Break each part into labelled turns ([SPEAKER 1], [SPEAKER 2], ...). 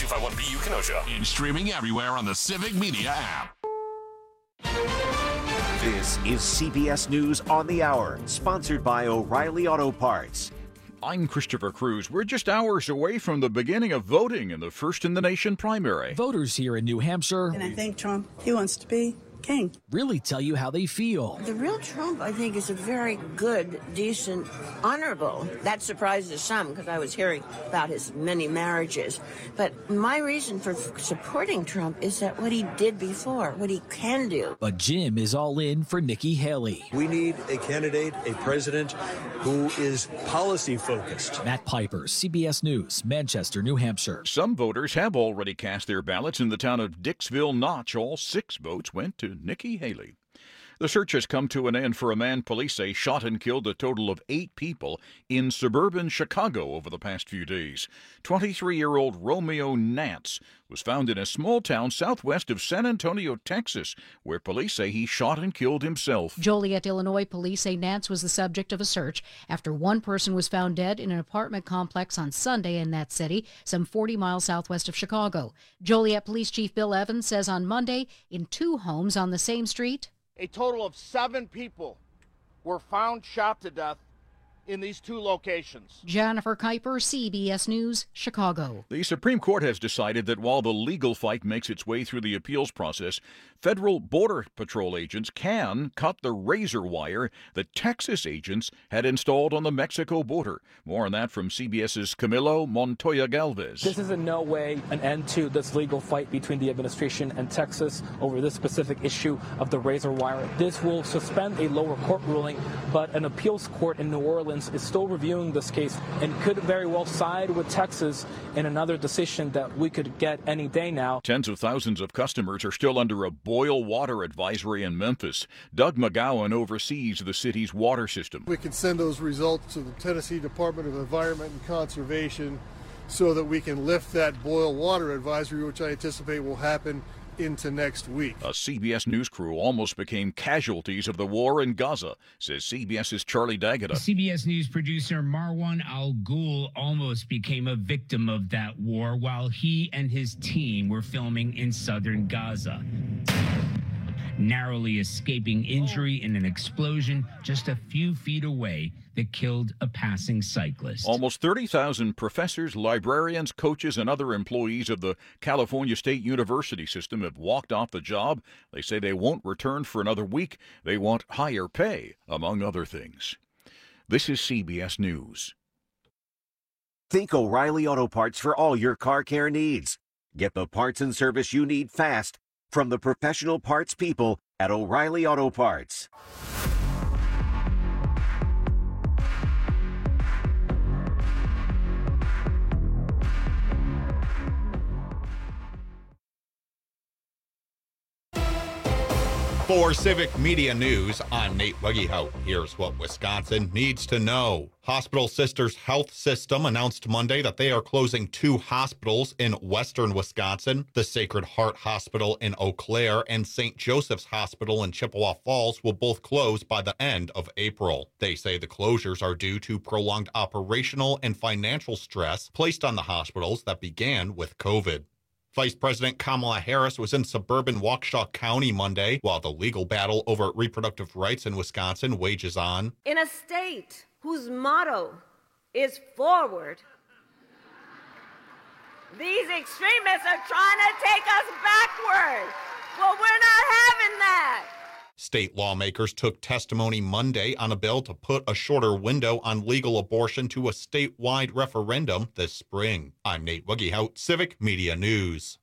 [SPEAKER 1] 251BU Kenosha.
[SPEAKER 2] And streaming everywhere on the Civic Media app.
[SPEAKER 3] This is CBS News on the Hour, sponsored by O'Reilly Auto Parts.
[SPEAKER 4] I'm Christopher Cruz. We're just hours away from the beginning of voting in the first-in-the-nation primary.
[SPEAKER 5] Voters here in New Hampshire,
[SPEAKER 6] and I think Trump, he wants to be king,
[SPEAKER 5] really tell you how they feel.
[SPEAKER 7] The real Trump, I think, is a very good, decent, honorable. That surprises some because I was hearing about his many marriages. But my reason for supporting Trump is that what he did before, what he can do.
[SPEAKER 5] But Jim is all in for Nikki Haley.
[SPEAKER 8] We need a candidate, a president who is policy-focused.
[SPEAKER 5] Matt Piper, CBS News, Manchester, New Hampshire.
[SPEAKER 4] Some voters have already cast their ballots in the town of Dixville Notch. All 6 votes went to Nikki Haley. The search has come to an end for a man police say shot and killed a total of 8 people in suburban Chicago over the past few days. 23-year-old Romeo Nance was found in a small town southwest of San Antonio, Texas, where police say he shot and killed himself.
[SPEAKER 9] Joliet, Illinois police say Nance was the subject of a search after one person was found dead in an apartment complex on Sunday in that city, some 40 miles southwest of Chicago. Joliet Police Chief Bill Evans says on Monday, in 2 homes on the same street,
[SPEAKER 10] a total of 7 people were found shot to death in these 2 locations.
[SPEAKER 9] Jennifer Kuiper, CBS News, Chicago.
[SPEAKER 4] The Supreme Court has decided that while the legal fight makes its way through the appeals process, federal Border Patrol agents can cut the razor wire that Texas agents had installed on the Mexico border. More on that from CBS's Camilo Montoya Galvez.
[SPEAKER 11] This is in no way an end to this legal fight between the administration and Texas over this specific issue of the razor wire. This will suspend a lower court ruling, but an appeals court in New Orleans is still reviewing this case and could very well side with Texas in another decision that we could get any day now.
[SPEAKER 4] Tens of thousands of customers are still under a boil water advisory in Memphis. Doug McGowan oversees the city's water system.
[SPEAKER 12] We can send those results to the Tennessee Department of Environment and Conservation so that we can lift that boil water advisory, which I anticipate will happen into next week.
[SPEAKER 4] A CBS News crew almost became casualties of the war in Gaza, says CBS's Charlie D'Agata.
[SPEAKER 13] CBS News producer Marwan Al-Ghul almost became a victim of that war while he and his team were filming in southern Gaza, narrowly escaping injury in an explosion just a few feet away that killed a passing cyclist.
[SPEAKER 4] Almost 30,000 professors, librarians, coaches, and other employees of the California State University system have walked off the job. They say they won't return for another week. They want higher pay, among other things. This is CBS News.
[SPEAKER 3] Think O'Reilly Auto Parts for all your car care needs. Get the parts and service you need fast from the professional parts people at O'Reilly Auto Parts.
[SPEAKER 14] For Civic Media News, I'm Nate Weggehout. Here's what Wisconsin needs to know. Hospital Sisters Health System announced Monday that they are closing 2 hospitals in western Wisconsin. The Sacred Heart Hospital in Eau Claire and St. Joseph's Hospital in Chippewa Falls will both close by the end of April. They say the closures are due to prolonged operational and financial stress placed on the hospitals that began with COVID. Vice President Kamala Harris was in suburban Waukesha County Monday while the legal battle over reproductive rights in Wisconsin wages on.
[SPEAKER 15] In a state whose motto is forward, these extremists are trying to take us backward. Well, we're not having that.
[SPEAKER 14] State lawmakers took testimony Monday on a bill to put a shorter window on legal abortion to a statewide referendum this spring. I'm Nate Weggehout, Civic Media News.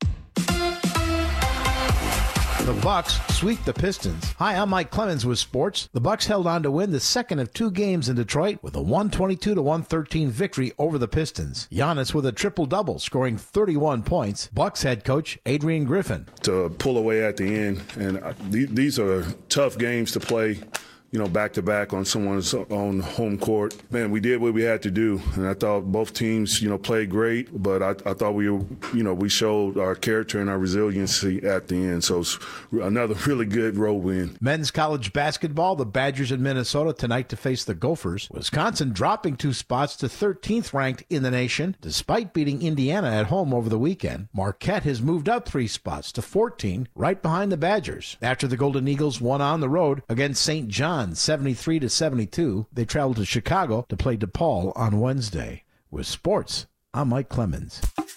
[SPEAKER 16] The Bucks sweep the Pistons. Hi, I'm Mike Clemens with sports. The Bucks held on to win the second of 2 games in Detroit with a 122-113 victory over the Pistons. Giannis with a triple-double, scoring 31 points. Bucks head coach Adrian Griffin.
[SPEAKER 17] To pull away at the end, and these are tough games to play.
[SPEAKER 1] back-to-back on someone's own home court. Man, we did what we had to do, and I thought both teams, played great, but I thought we showed our character and our resiliency at the end. So it's another really good road win.
[SPEAKER 16] Men's college basketball, the Badgers in Minnesota tonight to face the Gophers. Wisconsin dropping 2 spots to 13th ranked in the nation, despite beating Indiana at home over the weekend. Marquette has moved up 3 spots to 14, right behind the Badgers. After the Golden Eagles won on the road against St. John 73-72, they traveled to Chicago to play DePaul on Wednesday. With sports, I'm Mike Clemens.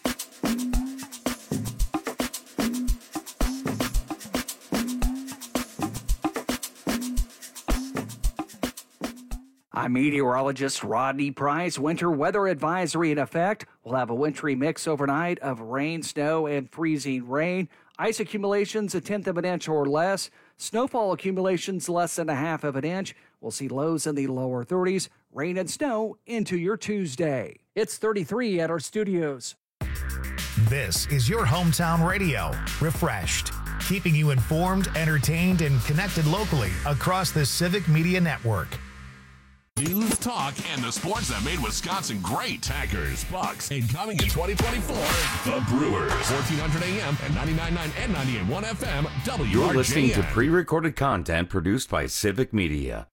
[SPEAKER 17] I'm meteorologist Rodney Price. Winter weather advisory in effect. We'll have a wintry mix overnight of rain, snow, and freezing rain. Ice accumulations a 1/10 of an inch or less. Snowfall accumulations less than a 1/2 of an inch. We'll see lows in the lower 30s. Rain and snow into your Tuesday. It's 33 at our studios.
[SPEAKER 18] This is your hometown radio. Refreshed. Keeping you informed, entertained, and connected locally across the Civic Media Network.
[SPEAKER 2] News, talk, and the sports that made Wisconsin great. Packers, Bucks, and coming in 2024, the Brewers. 1400 AM and 99.9 and 98.1 FM, WRJN.
[SPEAKER 19] You're listening to pre-recorded content produced by Civic Media.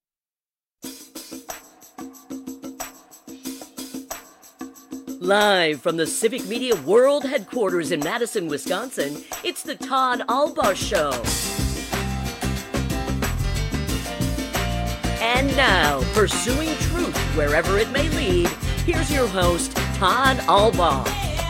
[SPEAKER 20] Live from the Civic Media World Headquarters in Madison, Wisconsin, it's the Todd Albaugh Show. And now, pursuing truth wherever it may lead, here's your host, Todd Albaugh.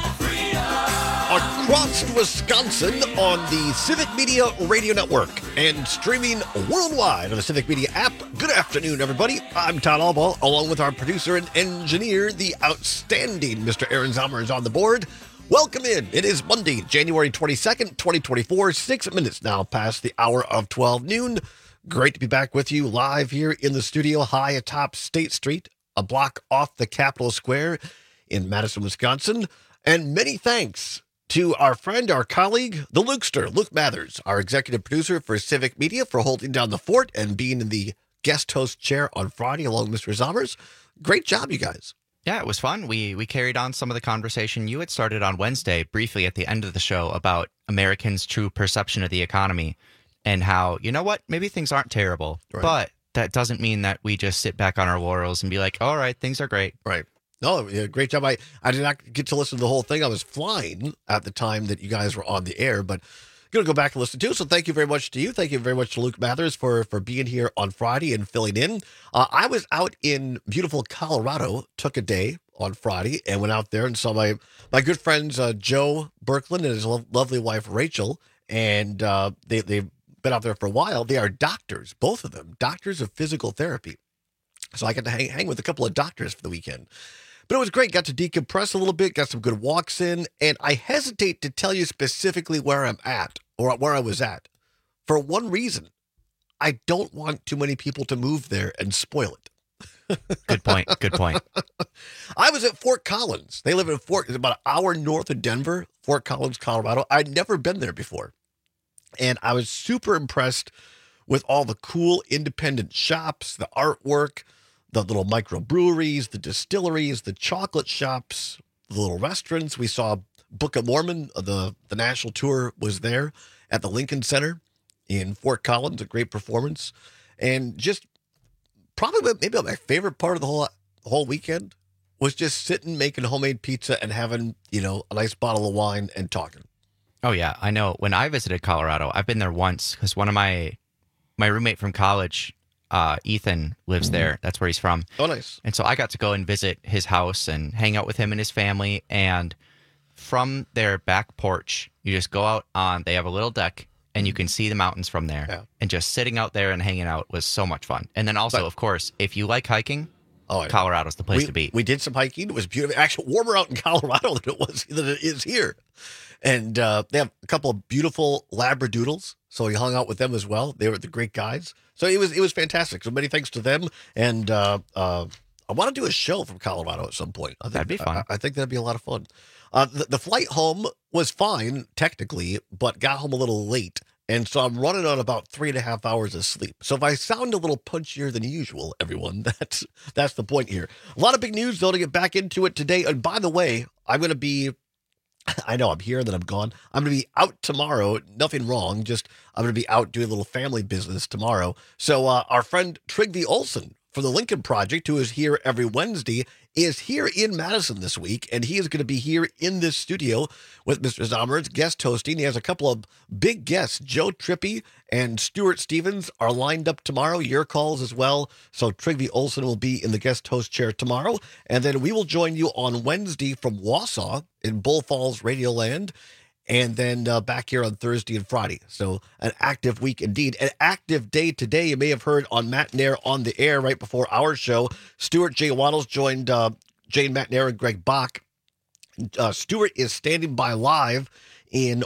[SPEAKER 21] Across Wisconsin on the Civic Media Radio Network and streaming worldwide on the Civic Media app. Good afternoon, everybody. I'm Todd Albaugh, along with our producer and engineer, the outstanding Mr. Aaron Zommer is on the board. Welcome in. It is Monday, January 22nd, 2024, 6 minutes now past the hour of 12 noon. Great to be back with you live here in the studio high atop State Street, a block off the Capitol Square in Madison, Wisconsin. And many thanks to our friend, our colleague, the Lukester, Luke Mathers, our executive producer for Civic Media, for holding down the fort and being in the guest host chair on Friday along with Mr. Zommers. Great job, you guys.
[SPEAKER 22] Yeah, it was fun. We carried on some of the conversation you had started on Wednesday briefly at the end of the show about Americans' true perception of the economy. And how, you know what, maybe things aren't terrible, right, but that doesn't mean that we just sit back on our laurels and be like, all right, things are great.
[SPEAKER 21] Right. No, yeah, great job. I did not get to listen to the whole thing. I was flying at the time that you guys were on the air, but going to go back and listen to. So thank you very much to you. Thank you very much to Luke Mathers for being here on Friday and filling in. I was out in beautiful Colorado, took a day on Friday and went out there and saw my good friends Joe Berkland and his lovely wife Rachel, and they've been out there for a while. They are doctors, both of them, doctors of physical therapy. So I got to hang with a couple of doctors for the weekend. But it was great. Got to decompress a little bit, got some good walks in, and I hesitate to tell you specifically where I'm at or where I was at for one reason. I don't want too many people to move there and spoil it.
[SPEAKER 22] Good point. Good point.
[SPEAKER 21] I was at Fort Collins. They live in it's about an hour north of Denver, Fort Collins, Colorado. I'd never been there before. And I was super impressed with all the cool independent shops, the artwork, the little microbreweries, the distilleries, the chocolate shops, the little restaurants. We saw Book of Mormon. The national tour was there at the Lincoln Center in Fort Collins, a great performance. And just probably maybe my favorite part of the whole weekend was just sitting, making homemade pizza and having, a nice bottle of wine and talking.
[SPEAKER 22] Oh, yeah. I know. When I visited Colorado, I've been there once because one of my roommate from college, Ethan, lives there. That's where he's from.
[SPEAKER 21] Oh, nice.
[SPEAKER 22] And so I got to go and visit his house and hang out with him and his family. And from their back porch, you just go out on, they have a little deck and you can see the mountains from there. Yeah. And just sitting out there and hanging out was so much fun. And then also, of course, if you like hiking, Colorado's the place to be.
[SPEAKER 21] We did some hiking. It was beautiful. Actually, warmer out in Colorado than it is here. And they have a couple of beautiful Labradoodles, so we hung out with them as well. They were the great guys. So it was fantastic. So many thanks to them. And I want to do a show from Colorado at some point.
[SPEAKER 22] That'd be fun.
[SPEAKER 21] I think that'd be a lot of fun. The flight home was fine, technically, but got home a little late. And so I'm running on about 3.5 hours of sleep. So if I sound a little punchier than usual, everyone, that's the point here. A lot of big news, though, to get back into it today. And by the way, I'm going to be, I know I'm here and then I'm gone. I'm going to be out tomorrow. Nothing wrong. Just I'm going to be out doing a little family business tomorrow. So our friend Trygve Olsen from the Lincoln Project, who is here every Wednesday, is here in Madison this week, and he is going to be here in this studio with Mr. Zomer's guest hosting. He has a couple of big guests. Joe Trippi and Stuart Stevens are lined up tomorrow, your calls as well. So Trygve Olsen will be in the guest host chair tomorrow, and then we will join you on Wednesday from Wausau in Bull Falls, Radioland, and then back here on Thursday and Friday. So an active week indeed. An active day today. You may have heard on Matt Nair on the air right before our show. Stuart J. Waddles joined Jane Matt Nair and Greg Bach. Stuart is standing by live in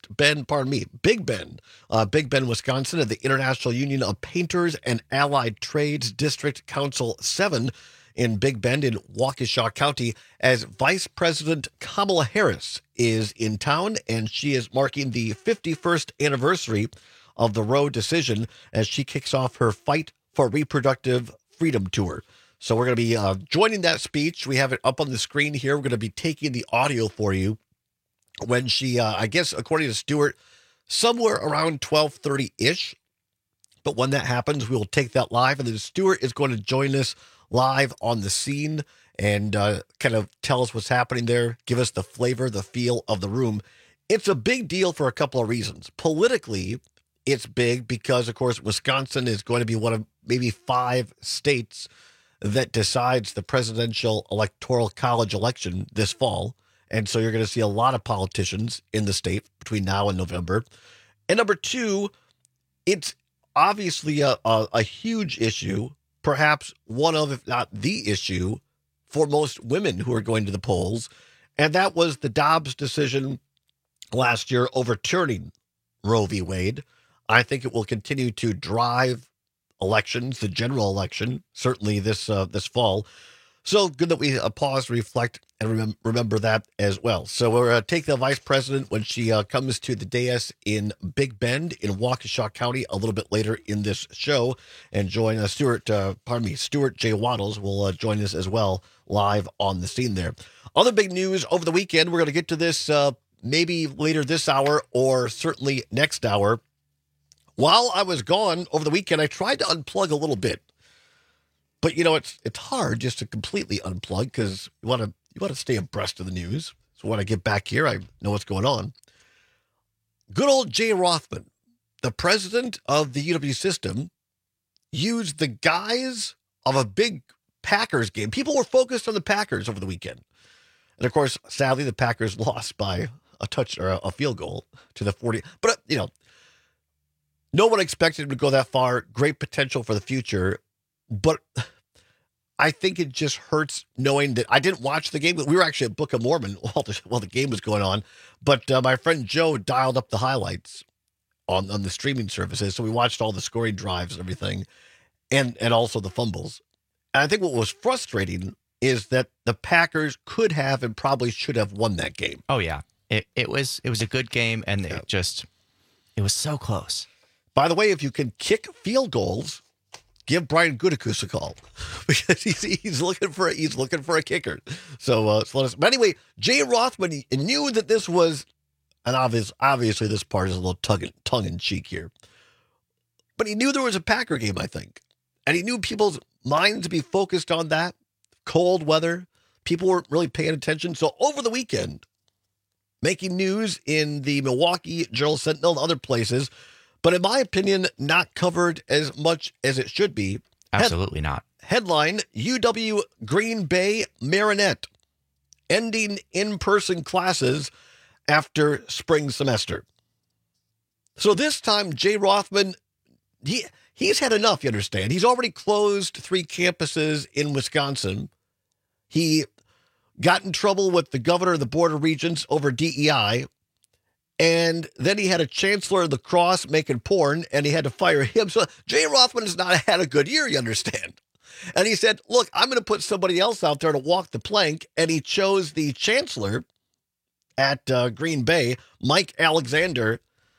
[SPEAKER 21] Big Bend, Wisconsin, at the International Union of Painters and Allied Trades District Council 7 in Big Bend in Waukesha County, as Vice President Kamala Harris is in town, and she is marking the 51st anniversary of the Roe decision as she kicks off her Fight for Reproductive Freedom tour. So we're going to be joining that speech. We have it up on the screen here. We're going to be taking the audio for you when she, I guess, according to Stuart, somewhere around 12:30-ish. But when that happens, we will take that live, and then Stuart is going to join us live on the scene and kind of tell us what's happening there, give us the flavor, the feel of the room. It's a big deal for a couple of reasons. Politically, it's big because, of course, Wisconsin is going to be one of maybe 5 states that decides the presidential electoral college election this fall. And so you're going to see a lot of politicians in the state between now and November. And number 2, it's obviously a huge issue, perhaps one of, if not the issue, for most women who are going to the polls. And that was the Dobbs decision last year overturning Roe v. Wade. I think it will continue to drive elections, the general election, certainly this fall. So good that we pause, reflect, and remember that as well. So we're going to take the vice president when she comes to the dais in Big Bend in Waukesha County a little bit later in this show, and join Stuart J. Waddles will join us as well live on the scene there. Other big news over the weekend, we're going to get to this maybe later this hour or certainly next hour. While I was gone over the weekend, I tried to unplug a little bit. But, you know, it's hard just to completely unplug because you want to stay abreast of the news. So when I get back here, I know what's going on. Good old Jay Rothman, the president of the UW system, used the guise of a big Packers game. People were focused on the Packers over the weekend. And, of course, sadly, the Packers lost by a touch or a field goal to the 40. But, you know, no one expected him to go that far. Great potential for the future. But I think it just hurts knowing that I didn't watch the game. We were actually at Book of Mormon while the game was going on. But my friend Joe dialed up the highlights on the streaming services. So we watched all the scoring drives and everything, and also the fumbles. And I think what was frustrating is that the Packers could have and probably should have won that game.
[SPEAKER 22] Oh, yeah. It was a good game, and it was so close.
[SPEAKER 21] By the way, if you can kick field goals, give Brian Gutekunst a call because he's looking for a kicker. So let us. But anyway, Jay Rothman knew that this was, and obviously this part is a little tongue in cheek here, but he knew there was a Packer game, I think, and he knew people's minds to be focused on that. Cold weather, people weren't really paying attention. So over the weekend, making news in the Milwaukee Journal Sentinel and other places, but in my opinion, not covered as much as it should be.
[SPEAKER 22] Absolutely not.
[SPEAKER 21] Headline, UW Green Bay Marinette ending in-person classes after spring semester. So this time, Jay Rothman, he's had enough, you understand. He's already closed 3 campuses in Wisconsin. He got in trouble with the governor of the Board of Regents over DEI. And then he had a chancellor of the cross making porn, and he had to fire him. So Jay Rothman has not had a good year, you understand. And he said, look, I'm going to put somebody else out there to walk the plank. And he chose the chancellor at Green Bay, Mike Alexander,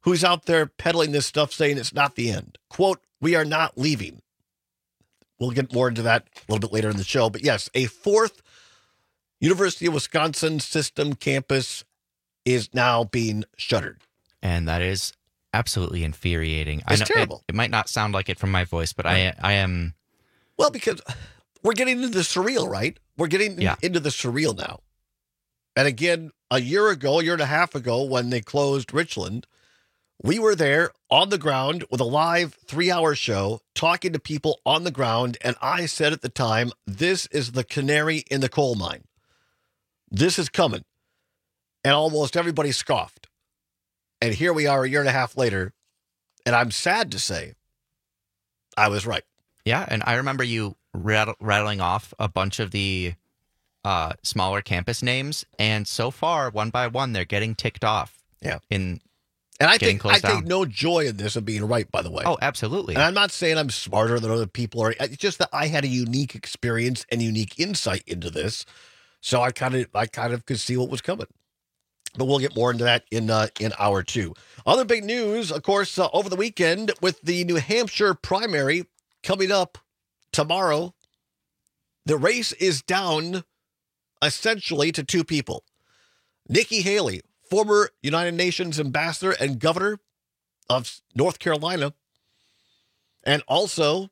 [SPEAKER 21] who's out there peddling this stuff saying it's not the end. Quote, "We are not leaving." We'll get more into that a little bit later in the show. But yes, a fourth University of Wisconsin system campus is now being shuttered.
[SPEAKER 22] And that is absolutely infuriating.
[SPEAKER 21] It's terrible.
[SPEAKER 22] It might not sound like it from my voice, but I am...
[SPEAKER 21] Well, because we're getting into the surreal, right? We're getting into the surreal now. And again, a year and a half ago, when they closed Richland, we were there on the ground with a live 3-hour show, talking to people on the ground. And I said at the time, this is the canary in the coal mine. This is coming. And almost everybody scoffed. And here we are a year and a half later. And I'm sad to say I was right.
[SPEAKER 22] Yeah. And I remember you rattling off a bunch of the smaller campus names. And so far, one by one, they're getting ticked off.
[SPEAKER 21] Yeah.
[SPEAKER 22] And
[SPEAKER 21] I take no joy in this of being right, by the way.
[SPEAKER 22] Oh, absolutely.
[SPEAKER 21] And I'm not saying I'm smarter than other people. It's just that I had a unique experience and unique insight into this. So I kind of could see what was coming. But we'll get more into that in hour 2. Other big news, of course, over the weekend with the New Hampshire primary coming up tomorrow. The race is down essentially to 2 people. Nikki Haley, former United Nations ambassador and governor of North Carolina, and also,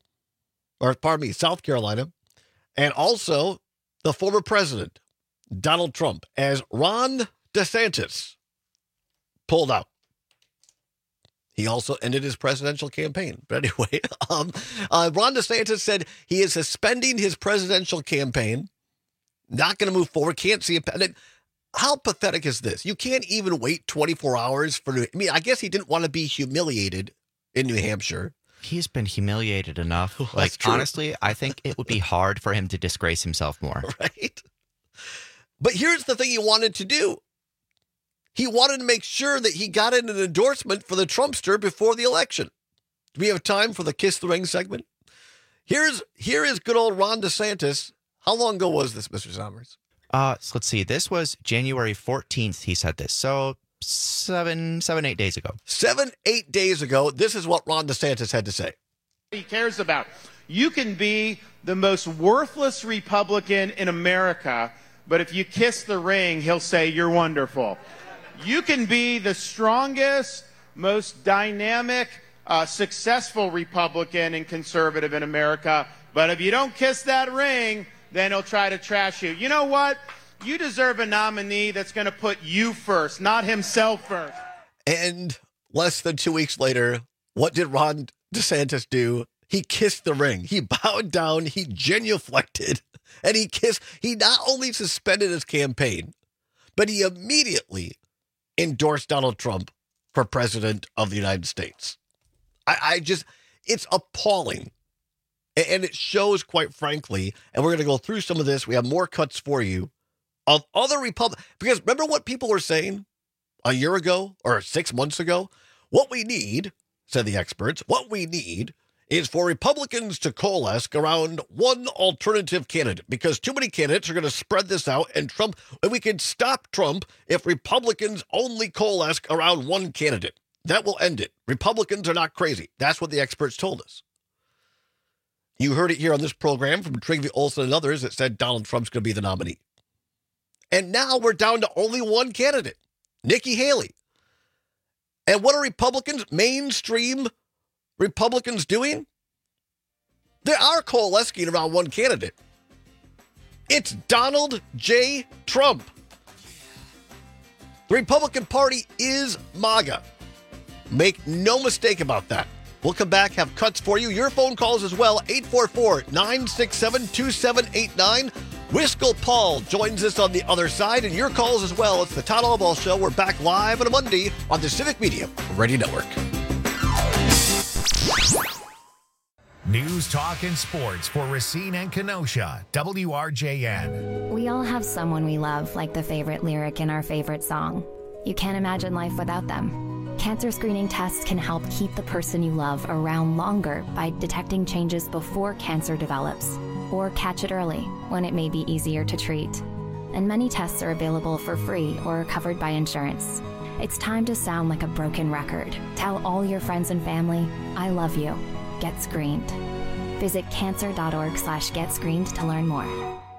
[SPEAKER 21] South Carolina, and also the former president, Donald Trump, as Ron DeSantis pulled out. He also ended his presidential campaign. But anyway, Ron DeSantis said he is suspending his presidential campaign, not going to move forward, can't see it. How pathetic is this? You can't even wait 24 hours for... I guess he didn't want to be humiliated in New Hampshire.
[SPEAKER 22] He's been humiliated enough. Honestly, I think it would be hard for him to disgrace himself more.
[SPEAKER 21] Right? But here's the thing he wanted to do. He wanted to make sure that he got in an endorsement for the Trumpster before the election. Do we have time for the Kiss the Ring segment? Here is good old Ron DeSantis. How long ago was this, Mr. Sommers?
[SPEAKER 22] So let's see. This was January 14th. He said this. So 8 days ago.
[SPEAKER 21] 8 days ago. This is what Ron DeSantis had to say.
[SPEAKER 10] He cares about. You can be the most worthless Republican in America, but if you kiss the ring, he'll say you're wonderful. You can be the strongest, most dynamic, successful Republican and conservative in America, but if you don't kiss that ring, then he'll try to trash you. You know what? You deserve a nominee that's going to put you first, not himself first.
[SPEAKER 21] And less than 2 weeks later, what did Ron DeSantis do? He kissed the ring. He bowed down. He genuflected. And he kissed. He not only suspended his campaign, but he immediately endorsed Donald Trump for president of the United States. It's appalling. And it shows, quite frankly, and we're going to go through some of this. We have more cuts for you of other Republicans. Because remember what people were saying a year ago or 6 months ago? What we need, said the experts, what we need is for Republicans to coalesce around one alternative candidate, because too many candidates are going to spread this out, and we can stop Trump if Republicans only coalesce around one candidate. That will end it. Republicans are not crazy. That's what the experts told us. You heard it here on this program from Trygve Olsen and others that said Donald Trump's going to be the nominee. And now we're down to only one candidate, Nikki Haley. And what are Republicans, mainstream Republicans, doing? They are coalescing around one candidate. It's Donald J. Trump. The Republican Party is MAGA. Make no mistake about that. We'll come back, have cuts for you. Your phone calls as well, 844-967-2789. Wiskel Paul joins us on the other side, and your calls as well. It's the Todd Albaugh Show. We're back live on a Monday on the Civic Media Radio Network.
[SPEAKER 18] News, talk, and sports for Racine and Kenosha, WRJN.
[SPEAKER 6] We all have someone we love, like the favorite lyric in our favorite song. You can't imagine life without them. Cancer screening tests can help keep the person you love around longer by detecting changes before cancer develops, or catch it early when it may be easier to treat. And many tests are available for free or covered by insurance. It's time to sound like a broken record. Tell all your friends and family, I love you. Get screened. Visit cancer.org/getscreened to learn more.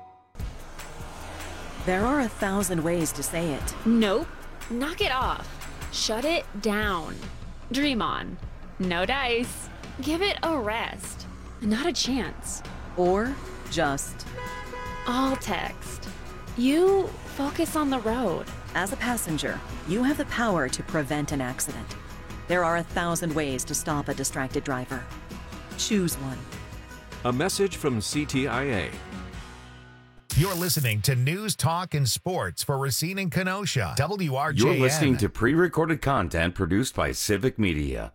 [SPEAKER 7] There are 1,000 ways to say it.
[SPEAKER 8] Nope. Knock it off. Shut it down. Dream on. No dice. Give it a rest. Not a chance.
[SPEAKER 7] Or just
[SPEAKER 8] All text. You focus on the road.
[SPEAKER 7] as a passenger, you have the power to prevent an accident. There are 1,000 ways to stop a distracted driver. Choose one.
[SPEAKER 23] A message from CTIA.
[SPEAKER 18] You're listening to News, Talk, and Sports for Racine and Kenosha. WRJN.
[SPEAKER 19] You're listening to pre-recorded content produced by Civic Media.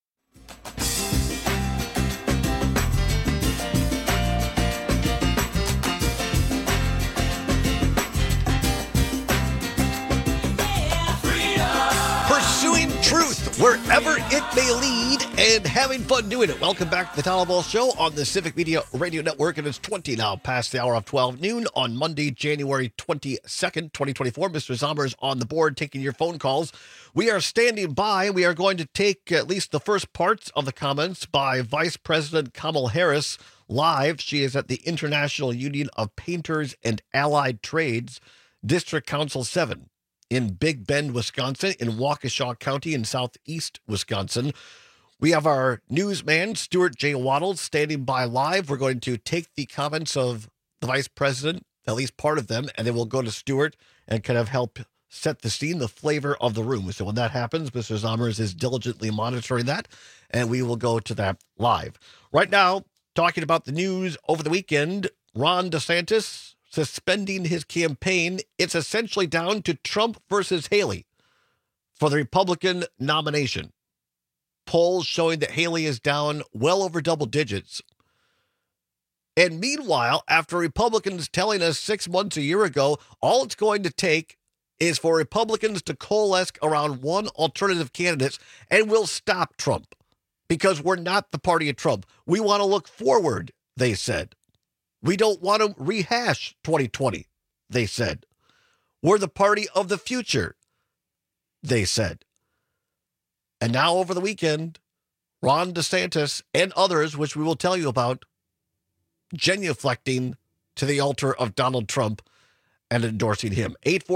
[SPEAKER 21] Pursuing truth wherever it may lead and having fun doing it. Welcome back to the Town Hall Ball Show on the Civic Media Radio Network. And it's 20 now past the hour of 12 noon on Monday, January 22nd, 2024. Mr. Zombers on the board taking your phone calls. We are standing by. We are going to take at least the first parts of the comments by Vice President Kamala Harris live. She is at the International Union of Painters and Allied Trades, District Council 7. In Big Bend, Wisconsin, in Waukesha County in southeast Wisconsin. We have our newsman, Stuart J. Waddles, standing by live. We're going to take the comments of the vice president, at least part of them, and then we'll go to Stuart and kind of help set the scene, the flavor of the room. So when that happens, Mr. Zommers is diligently monitoring that, and we will go to that live. Right now, talking about the news over the weekend, Ron DeSantis suspending his campaign. It's essentially down to Trump versus Haley for the Republican nomination. Polls showing that Haley is down well over double digits. And meanwhile, after Republicans telling us 6 months, a year ago, all it's going to take is for Republicans to coalesce around one alternative candidate and we'll stop Trump because we're not the party of Trump. We want to look forward, they said. We don't want to rehash 2020, they said. We're the party of the future, they said. And now over the weekend, Ron DeSantis and others, which we will tell you about, genuflecting to the altar of Donald Trump and endorsing him.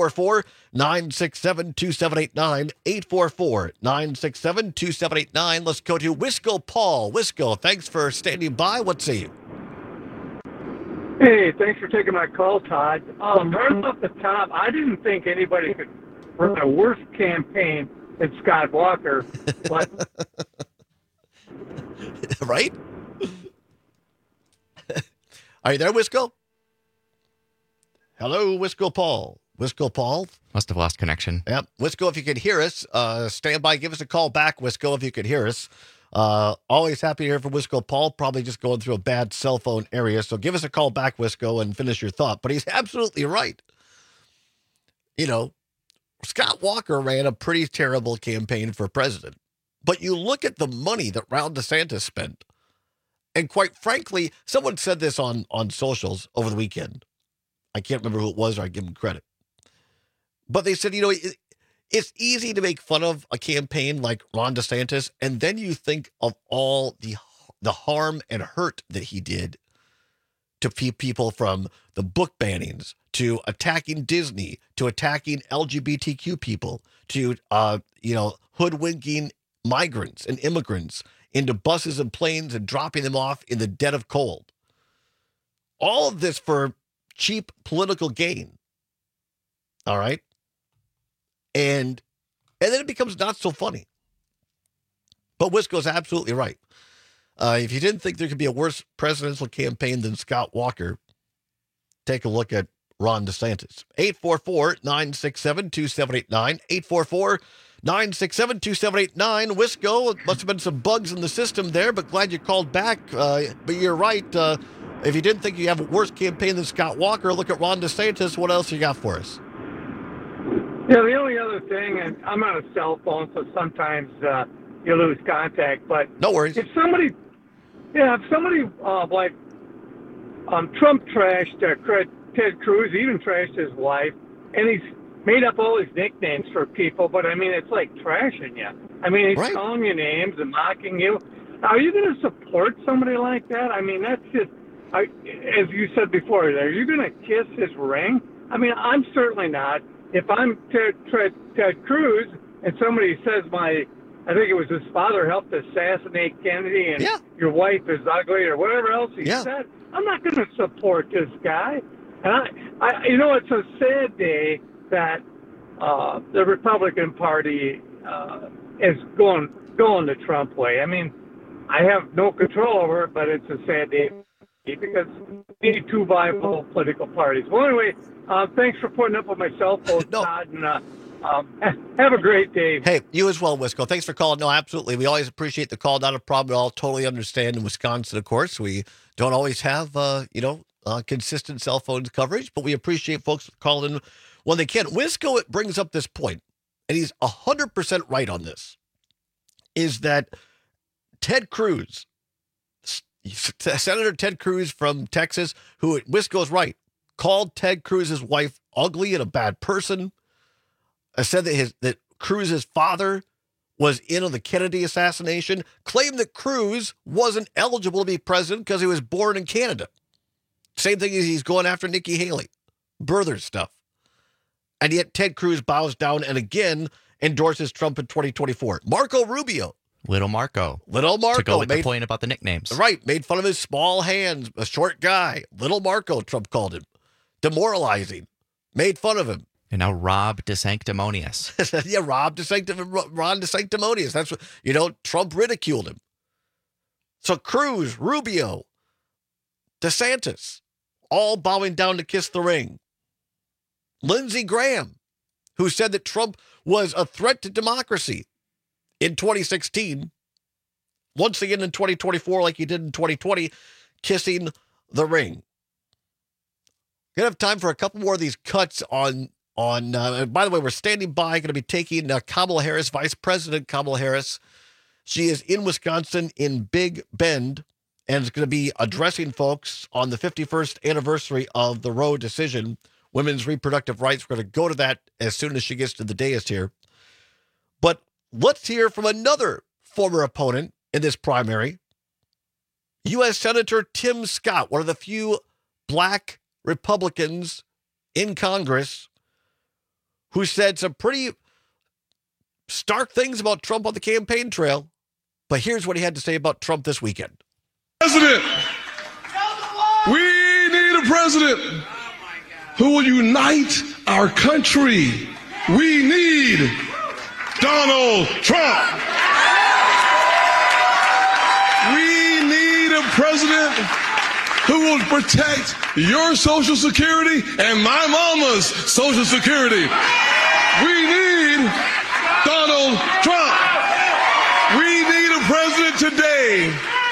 [SPEAKER 21] 844-967-2789, 844-967-2789. Let's go to Wisco Paul. Wisco, thanks for standing by. What say you?
[SPEAKER 24] Hey, thanks for taking my call, Todd. Right off the top, I didn't think anybody could run a worse campaign than Scott Walker. But
[SPEAKER 21] right? Are you there, Wisco? Hello, Wisco Paul. Wisco Paul?
[SPEAKER 22] Must have lost connection.
[SPEAKER 21] Yep. Wisco, if you could hear us, stand by. Give us a call back, Wisco, if you could hear us. Always happy to hear from Wisco Paul, probably just going through a bad cell phone area. So give us a call back, Wisco, and finish your thought. But he's absolutely right. You know, Scott Walker ran a pretty terrible campaign for president. But you look at the money that Ron DeSantis spent. And quite frankly, someone said this on socials over the weekend. I can't remember who it was, or I give him credit. But they said, you know, it's easy to make fun of a campaign like Ron DeSantis, and then you think of all the harm and hurt that he did to people, from the book bannings to attacking Disney to attacking LGBTQ people to hoodwinking migrants and immigrants into buses and planes and dropping them off in the dead of cold. All of this for cheap political gain. All right. And then it becomes not so funny. But Wisco's absolutely right. If you didn't think there could be a worse presidential campaign than Scott Walker, take a look at Ron DeSantis. 844-967-2789. 844-967-2789. Wisco, must have been some bugs in the system there, but glad you called back. But you're right. If you didn't think you have a worse campaign than Scott Walker, look at Ron DeSantis. What else you got for us?
[SPEAKER 24] yeah, the only other thing, and I'm on a cell phone, so sometimes you lose contact. But
[SPEAKER 21] no worries.
[SPEAKER 24] If somebody like Trump trashed Ted Cruz, he even trashed his wife, and made up all these nicknames for people, but I mean, it's like trashing you. I mean, he's calling you names and mocking you. Are you going to support somebody like that? I mean, that's just, as you said before, are you going to kiss his ring? I mean, I'm certainly not. If I'm Ted Cruz and somebody says I think it was his father helped assassinate Kennedy and your wife is ugly or whatever else he said, I'm not going to support this guy. And it's a sad day that the Republican Party is going the Trump way. I mean, I have no control over it, but it's a sad day because we need two viable political parties. Well, anyway, thanks for putting up with my cell phone, Todd, and have a great day.
[SPEAKER 21] Hey, you as well, Wisco. Thanks for calling. No, absolutely. We always appreciate the call. Not a problem at all. Totally understand in Wisconsin, of course. We don't always have, consistent cell phone coverage, but we appreciate folks calling in when they can. Wisco brings up this point, and he's 100% right on this, is that Ted Cruz, Senator Ted Cruz from Texas, who Wisco's right, called Ted Cruz's wife ugly and a bad person. I said that Cruz's father was in on the Kennedy assassination, claimed that Cruz wasn't eligible to be president because he was born in Canada. Same thing as he's going after Nikki Haley, birther stuff. And yet Ted Cruz bows down and again endorses Trump in 2024. Marco Rubio.
[SPEAKER 22] Little Marco.
[SPEAKER 21] To
[SPEAKER 22] go with the point about the nicknames.
[SPEAKER 21] Right. Made fun of his small hands, a short guy. Little Marco, Trump called him. Demoralizing. Made fun of him.
[SPEAKER 22] And now Rob DeSanctimonious.
[SPEAKER 21] Yeah, Ron DeSanctimonious. That's what, Trump ridiculed him. So Cruz, Rubio, DeSantis, all bowing down to kiss the ring. Lindsey Graham, who said that Trump was a threat to democracy in 2016, once again in 2024, like he did in 2020, kissing the ring. Gonna have time for a couple more of these cuts on by the way, we're standing by, going to be taking Kamala Harris, Vice President Kamala Harris. She is in Wisconsin in Big Bend and is going to be addressing folks on the 51st anniversary of the Roe decision, women's reproductive rights. We're going to go to that as soon as she gets to the dais here. But let's hear from another former opponent in this primary, U.S. Senator Tim Scott, one of the few black Republicans in Congress who said some pretty stark things about Trump on the campaign trail. But here's what he had to say about Trump this weekend.
[SPEAKER 5] President, we need a president who will unite our country. We need Donald Trump. We need a president who will protect your Social Security and my mama's Social Security. We need Donald Trump. We need a president today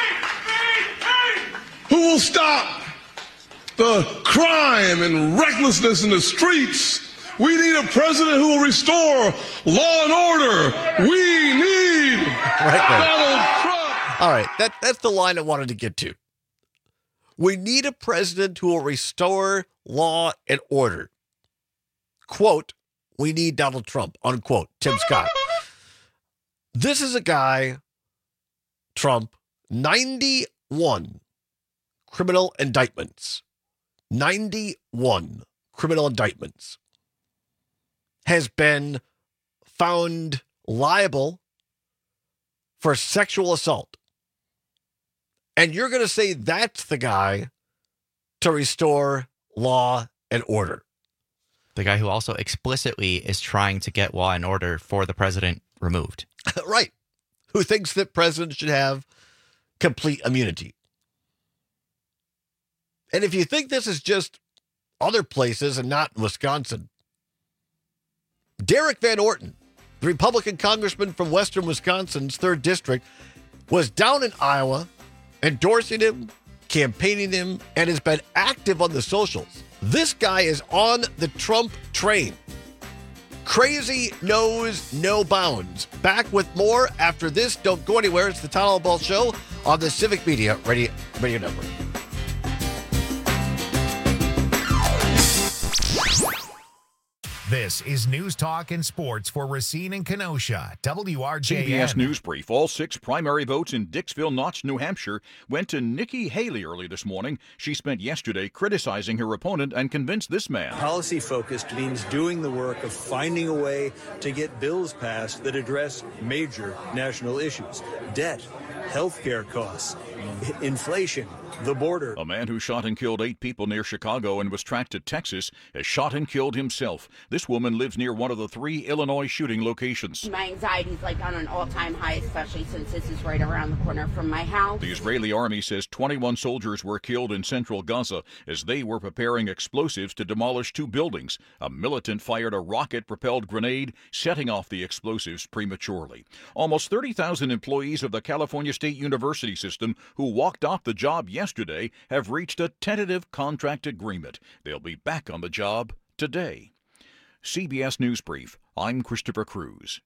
[SPEAKER 5] who will stop the crime and recklessness in the streets. We need a president who will restore law and order. We need Donald Trump.
[SPEAKER 21] All right, that's the line I wanted to get to. We need a president who will restore law and order. Quote, we need Donald Trump, unquote, Tim Scott. This is a guy, Trump, 91 criminal indictments. 91 criminal indictments. Has been found liable for sexual assault. And you're going to say that's the guy to restore law and order.
[SPEAKER 22] The guy who also explicitly is trying to get law and order for the president removed.
[SPEAKER 21] Right. Who thinks that presidents should have complete immunity. And if you think this is just other places and not Wisconsin, Derek Van Orton, the Republican congressman from western Wisconsin's 3rd District, was down in Iowa endorsing him, campaigning him, and has been active on the socials. This guy is on the Trump train. Crazy knows no bounds. Back with more after this. Don't go anywhere. It's the Todd Albaugh Show on the Civic Media Radio Network.
[SPEAKER 18] This is News Talk and Sports for Racine and Kenosha, WRJN.
[SPEAKER 4] CBS News Brief. All 6 primary votes in Dixville Notch, New Hampshire went to Nikki Haley early this morning. She spent yesterday criticizing her opponent and convinced this man.
[SPEAKER 9] Policy focused means doing the work of finding a way to get bills passed that address major national issues. Debt, healthcare costs, inflation, the border.
[SPEAKER 4] A man who shot and killed 8 people near Chicago and was tracked to Texas has shot and killed himself. This woman lives near one of the 3 Illinois shooting locations.
[SPEAKER 11] My anxiety's like on an all-time high, especially since this is right around the corner from my house.
[SPEAKER 4] The Israeli army says 21 soldiers were killed in central Gaza as they were preparing explosives to demolish 2 buildings. A militant fired a rocket-propelled grenade, setting off the explosives prematurely. Almost 30,000 employees of the California State University system who walked off the job yesterday have reached a tentative contract agreement. They'll be back on the job today. CBS News Brief. I'm Christopher Cruz.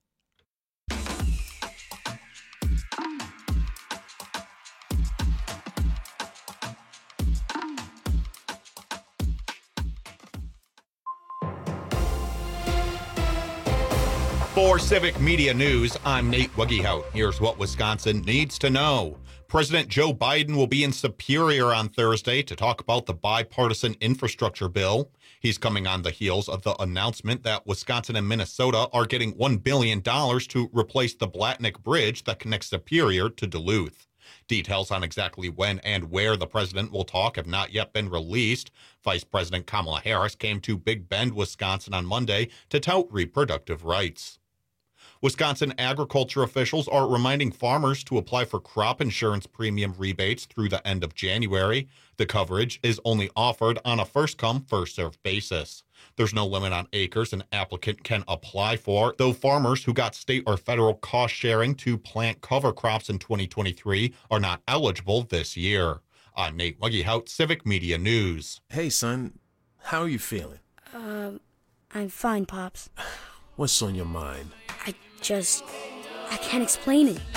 [SPEAKER 14] For Civic Media News, I'm Nate Wuggehout. Here's what Wisconsin needs to know. President Joe Biden will be in Superior on Thursday to talk about the bipartisan infrastructure bill. He's coming on the heels of the announcement that Wisconsin and Minnesota are getting $1 billion to replace the Blatnick Bridge that connects Superior to Duluth. Details on exactly when and where the president will talk have not yet been released. Vice President Kamala Harris came to Big Bend, Wisconsin on Monday to tout reproductive rights. Wisconsin agriculture officials are reminding farmers to apply for crop insurance premium rebates through the end of January. The coverage is only offered on a first-come, first-served basis. There's no limit on acres an applicant can apply for, though farmers who got state or federal cost sharing to plant cover crops in 2023 are not eligible this year. I'm Nate Wuggehout, Civic Media News.
[SPEAKER 12] Hey, son. How are you feeling?
[SPEAKER 13] I'm fine, Pops.
[SPEAKER 12] What's on your mind?
[SPEAKER 13] I can't explain it.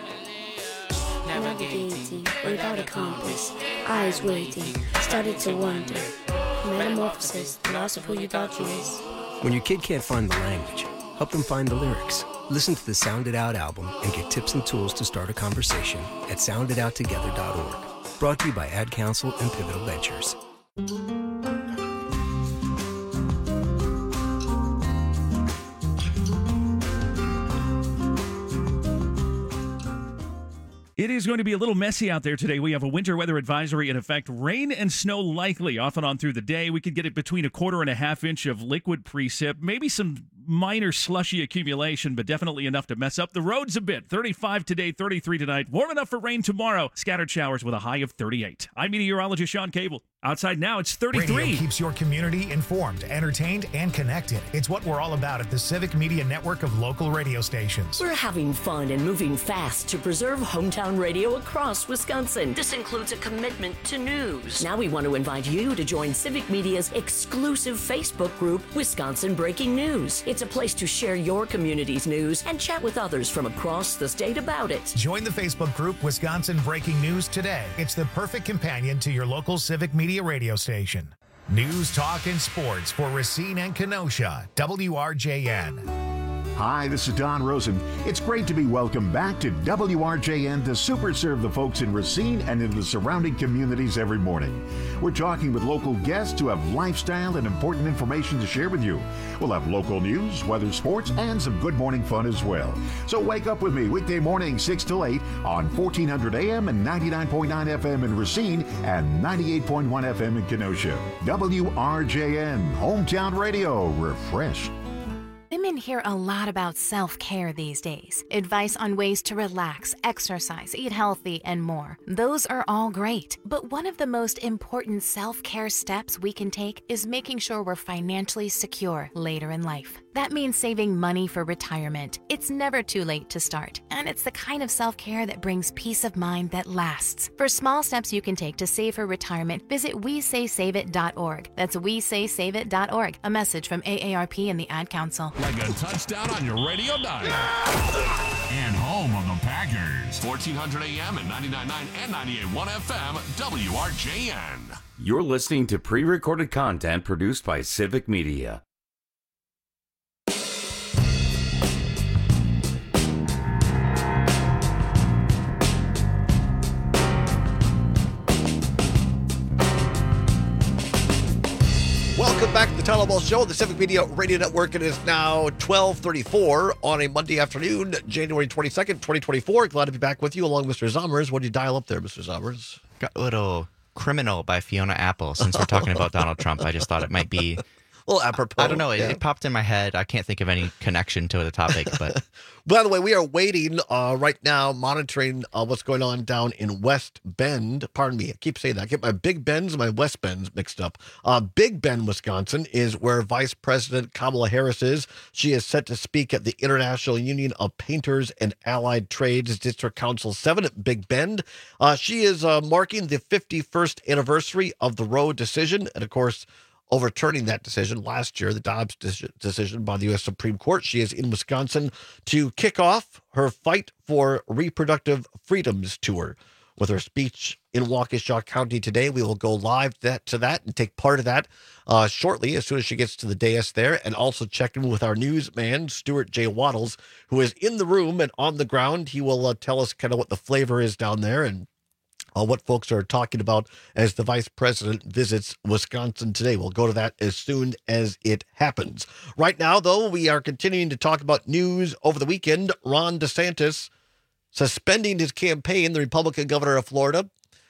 [SPEAKER 13] Navigating without a compass, eyes waiting, started to wonder. Metamorphosis, the loss of who you thought you is.
[SPEAKER 25] When your kid can't find the language, help them find the lyrics. Listen to the Sound It Out album and get tips and tools to start a conversation at sounditouttogether.org. Brought to you by Ad Council and Pivotal Ventures.
[SPEAKER 26] It is going to be a little messy out there today. We have a winter weather advisory in effect. Rain and snow likely off and on through the day. We could get it between 1/4 and 1/2 inch of liquid precip. Maybe some minor slushy accumulation, but definitely enough to mess up the roads a bit. 35 today, 33 tonight. Warm enough for rain tomorrow. Scattered showers with a high of 38. I'm meteorologist Sean Cable. Outside now, it's 33.
[SPEAKER 18] Radio keeps your community informed, entertained, and connected. It's what we're all about at the Civic Media Network of local radio stations.
[SPEAKER 20] We're having fun and moving fast to preserve hometown radio across Wisconsin. This includes a commitment to news. Now we want to invite you to join Civic Media's exclusive Facebook group, Wisconsin Breaking News. It's a place to share your community's news and chat with others from across the state about it.
[SPEAKER 18] Join the Facebook group Wisconsin Breaking News today. It's the perfect companion to your local Civic Media radio station. News, talk, and sports for Racine and Kenosha, WRJN.
[SPEAKER 27] Hi, this is Don Rosen. It's great to be welcomed back to WRJN to super serve the folks in Racine and in the surrounding communities every morning. We're talking with local guests who have lifestyle and important information to share with you. We'll have local news, weather, sports, and some good morning fun as well. So wake up with me weekday morning 6 till 8 on 1400 AM and 99.9 FM in Racine and 98.1 FM in Kenosha. WRJN, Hometown Radio, refreshed.
[SPEAKER 28] Women hear a lot about self-care these days. Advice on ways to relax, exercise, eat healthy, and more. Those are all great. But one of the most important self-care steps we can take is making sure we're financially secure later in life. That means saving money for retirement. It's never too late to start, and it's the kind of self-care that brings peace of mind that lasts. For small steps you can take to save for retirement, visit WeSaySaveIt.org. That's WeSaySaveIt.org. A message from AARP and the Ad Council.
[SPEAKER 2] Like a touchdown on your radio dial. And home of the Packers. 1400 AM and 99.9 and 98.1 FM, WRJN.
[SPEAKER 19] You're listening to pre-recorded content produced by Civic Media.
[SPEAKER 21] Tyler Wells Show, the Civic Media Radio Network. It is now 12:34 on a Monday afternoon, January 22nd, 2024. Glad to be back with you along with Mr. Zommers. What did you dial up there, Mr. Zommers?
[SPEAKER 22] Got a little Criminal by Fiona Apple. Since we're talking about Donald Trump, I just thought it might be
[SPEAKER 21] a little apropos.
[SPEAKER 22] I don't know. It popped in my head. I can't think of any connection to the topic, but
[SPEAKER 21] by the way, we are waiting right now, monitoring what's going on down in West Bend. Pardon me, I keep saying that. I get my Big Bends and my West Bends mixed up. Big Bend, Wisconsin is where Vice President Kamala Harris is. She is set to speak at the International Union of Painters and Allied Trades District Council 7 at Big Bend. She is marking the 51st anniversary of the Roe decision, and of course, overturning that decision last year, the Dobbs decision by the U.S. Supreme Court. She is in Wisconsin to kick off her Fight for Reproductive Freedoms tour. With her speech in Waukesha County today, we will go live to that and take part of that shortly as soon as she gets to the dais there, and also check in with our newsman, Stuart J. Waddles, who is in the room and on the ground. He will tell us kind of what the flavor is down there and what folks are talking about as the vice president visits Wisconsin today. We'll go to that as soon as it happens. Right now, though, we are continuing to talk about news over the weekend. Ron DeSantis suspending his campaign, the Republican governor of Florida,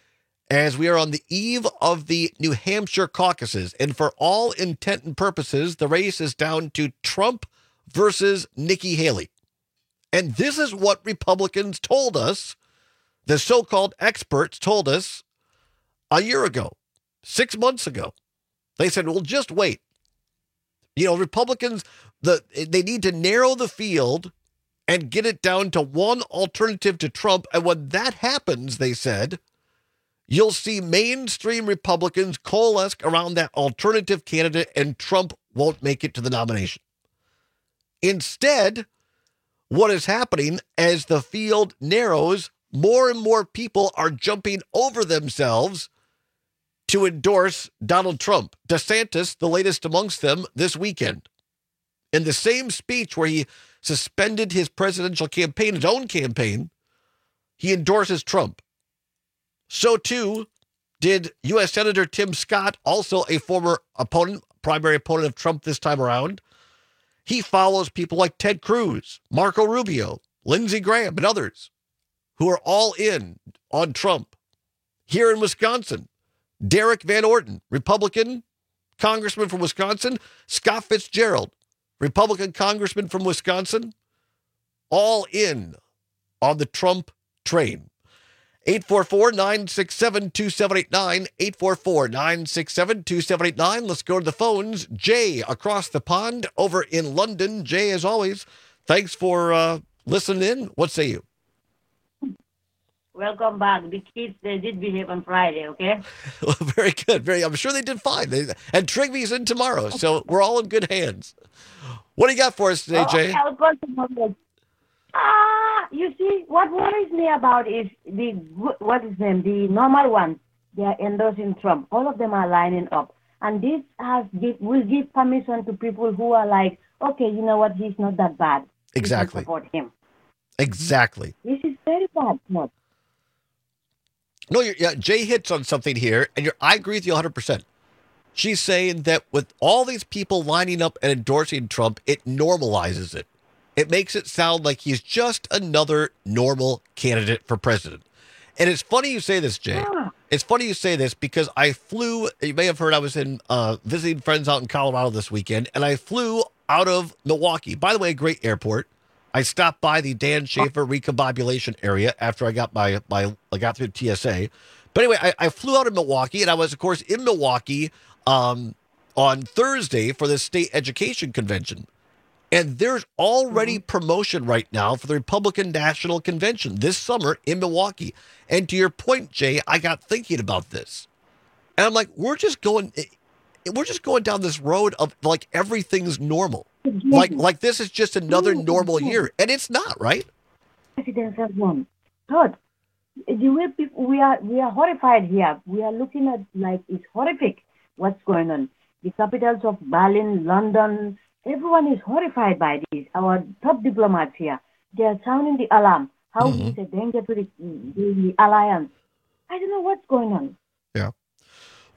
[SPEAKER 21] as we are on the eve of the New Hampshire caucuses. And for all intent and purposes, the race is down to Trump versus Nikki Haley. And this is what Republicans told us. The so-called experts told us a year ago, 6 months ago. They said, well, just wait. You know, Republicans, they need to narrow the field and get it down to one alternative to Trump. And when that happens, they said, you'll see mainstream Republicans coalesce around that alternative candidate and Trump won't make it to the nomination. Instead, what is happening as the field narrows, more and more people are jumping over themselves to endorse Donald Trump. DeSantis, the latest amongst them this weekend. In the same speech where he suspended his presidential campaign, his own campaign, he endorses Trump. So too did U.S. Senator Tim Scott, also a former opponent, primary opponent of Trump this time around. He follows people like Ted Cruz, Marco Rubio, Lindsey Graham, and others who are all in on Trump. Here in Wisconsin, Derek Van Orton, Republican congressman from Wisconsin, Scott Fitzgerald, Republican congressman from Wisconsin, all in on the Trump train. 844-967-2789, 844-967-2789. Let's go to the phones. Jay across the pond over in London. Jay, as always, thanks for listening in. What say you?
[SPEAKER 1] Welcome back. The kids, they did behave on Friday, okay?
[SPEAKER 21] Well, very good. I'm sure they did fine. And Trigby's in tomorrow, so we're all in good hands. What do you got for us today, Jay?
[SPEAKER 1] I'll go tomorrow. You see, what worries me about is the normal ones. They are endorsing Trump. All of them are lining up. And this will give permission to people who are like, okay, you know what, he's not that bad.
[SPEAKER 21] Exactly.
[SPEAKER 1] We can support him.
[SPEAKER 21] Exactly.
[SPEAKER 1] This is very bad. No,
[SPEAKER 21] Jay hits on something here, and I agree with you 100%. She's saying that with all these people lining up and endorsing Trump, it normalizes it. It makes it sound like he's just another normal candidate for president. And it's funny you say this, Jay. Yeah. It's funny you say this because I flew, you may have heard I was in visiting friends out in Colorado this weekend, and I flew out of Milwaukee. By the way, a great airport. I stopped by the Dan Schaefer recombobulation area after I got I got through TSA. But anyway, I flew out of Milwaukee, and I was, of course, in Milwaukee on Thursday for the state education convention. And there's already promotion right now for the Republican National Convention this summer in Milwaukee. And to your point, Jay, I got thinking about this. And I'm like, we're just going down this road of like everything's normal. Like this is just another normal year. And it's not, right?
[SPEAKER 1] President has won. Todd, the way people, we are horrified here. We are looking at like it's horrific what's going on. The capitals of Berlin, London, everyone is horrified by this. Our top diplomats here, they are sounding the alarm. How is it a danger to the alliance? I don't know what's going on.
[SPEAKER 21] Yeah.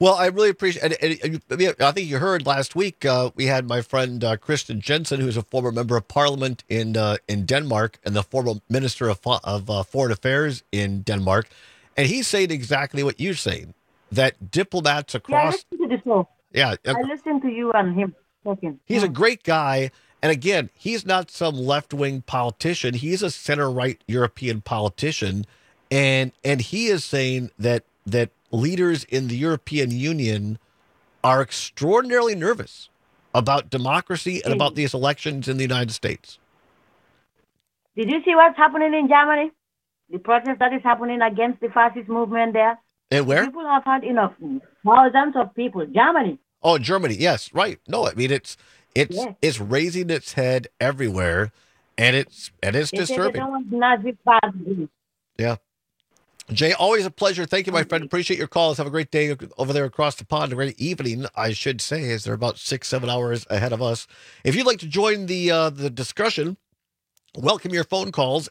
[SPEAKER 21] Well, I really appreciate it. I think you heard last week we had my friend Kristen Jensen, who's a former member of parliament in Denmark and the former minister of foreign affairs in Denmark. And he's saying exactly what you're saying, that diplomats across...
[SPEAKER 1] Yeah, I listened to the show.
[SPEAKER 21] Yeah.
[SPEAKER 1] I listened to you and him talking.
[SPEAKER 21] He's a great guy. And again, he's not some left-wing politician. He's a center-right European politician. And he is saying that leaders in the European Union are extraordinarily nervous about democracy and about these elections in the United States.
[SPEAKER 1] Did you see what's happening in Germany? The protest that is happening against the fascist movement there?
[SPEAKER 21] And where?
[SPEAKER 1] People have had enough. Thousands of people. Germany.
[SPEAKER 21] Oh, Germany. Yes, right. No, I mean, it's raising its head everywhere, and it's disturbing. Yeah. Jay, always a pleasure. Thank you, my friend. Appreciate your calls. Have a great day over there across the pond. A great evening, I should say, as they're about 6-7 hours ahead of us. If you'd like to join the discussion, welcome your phone calls,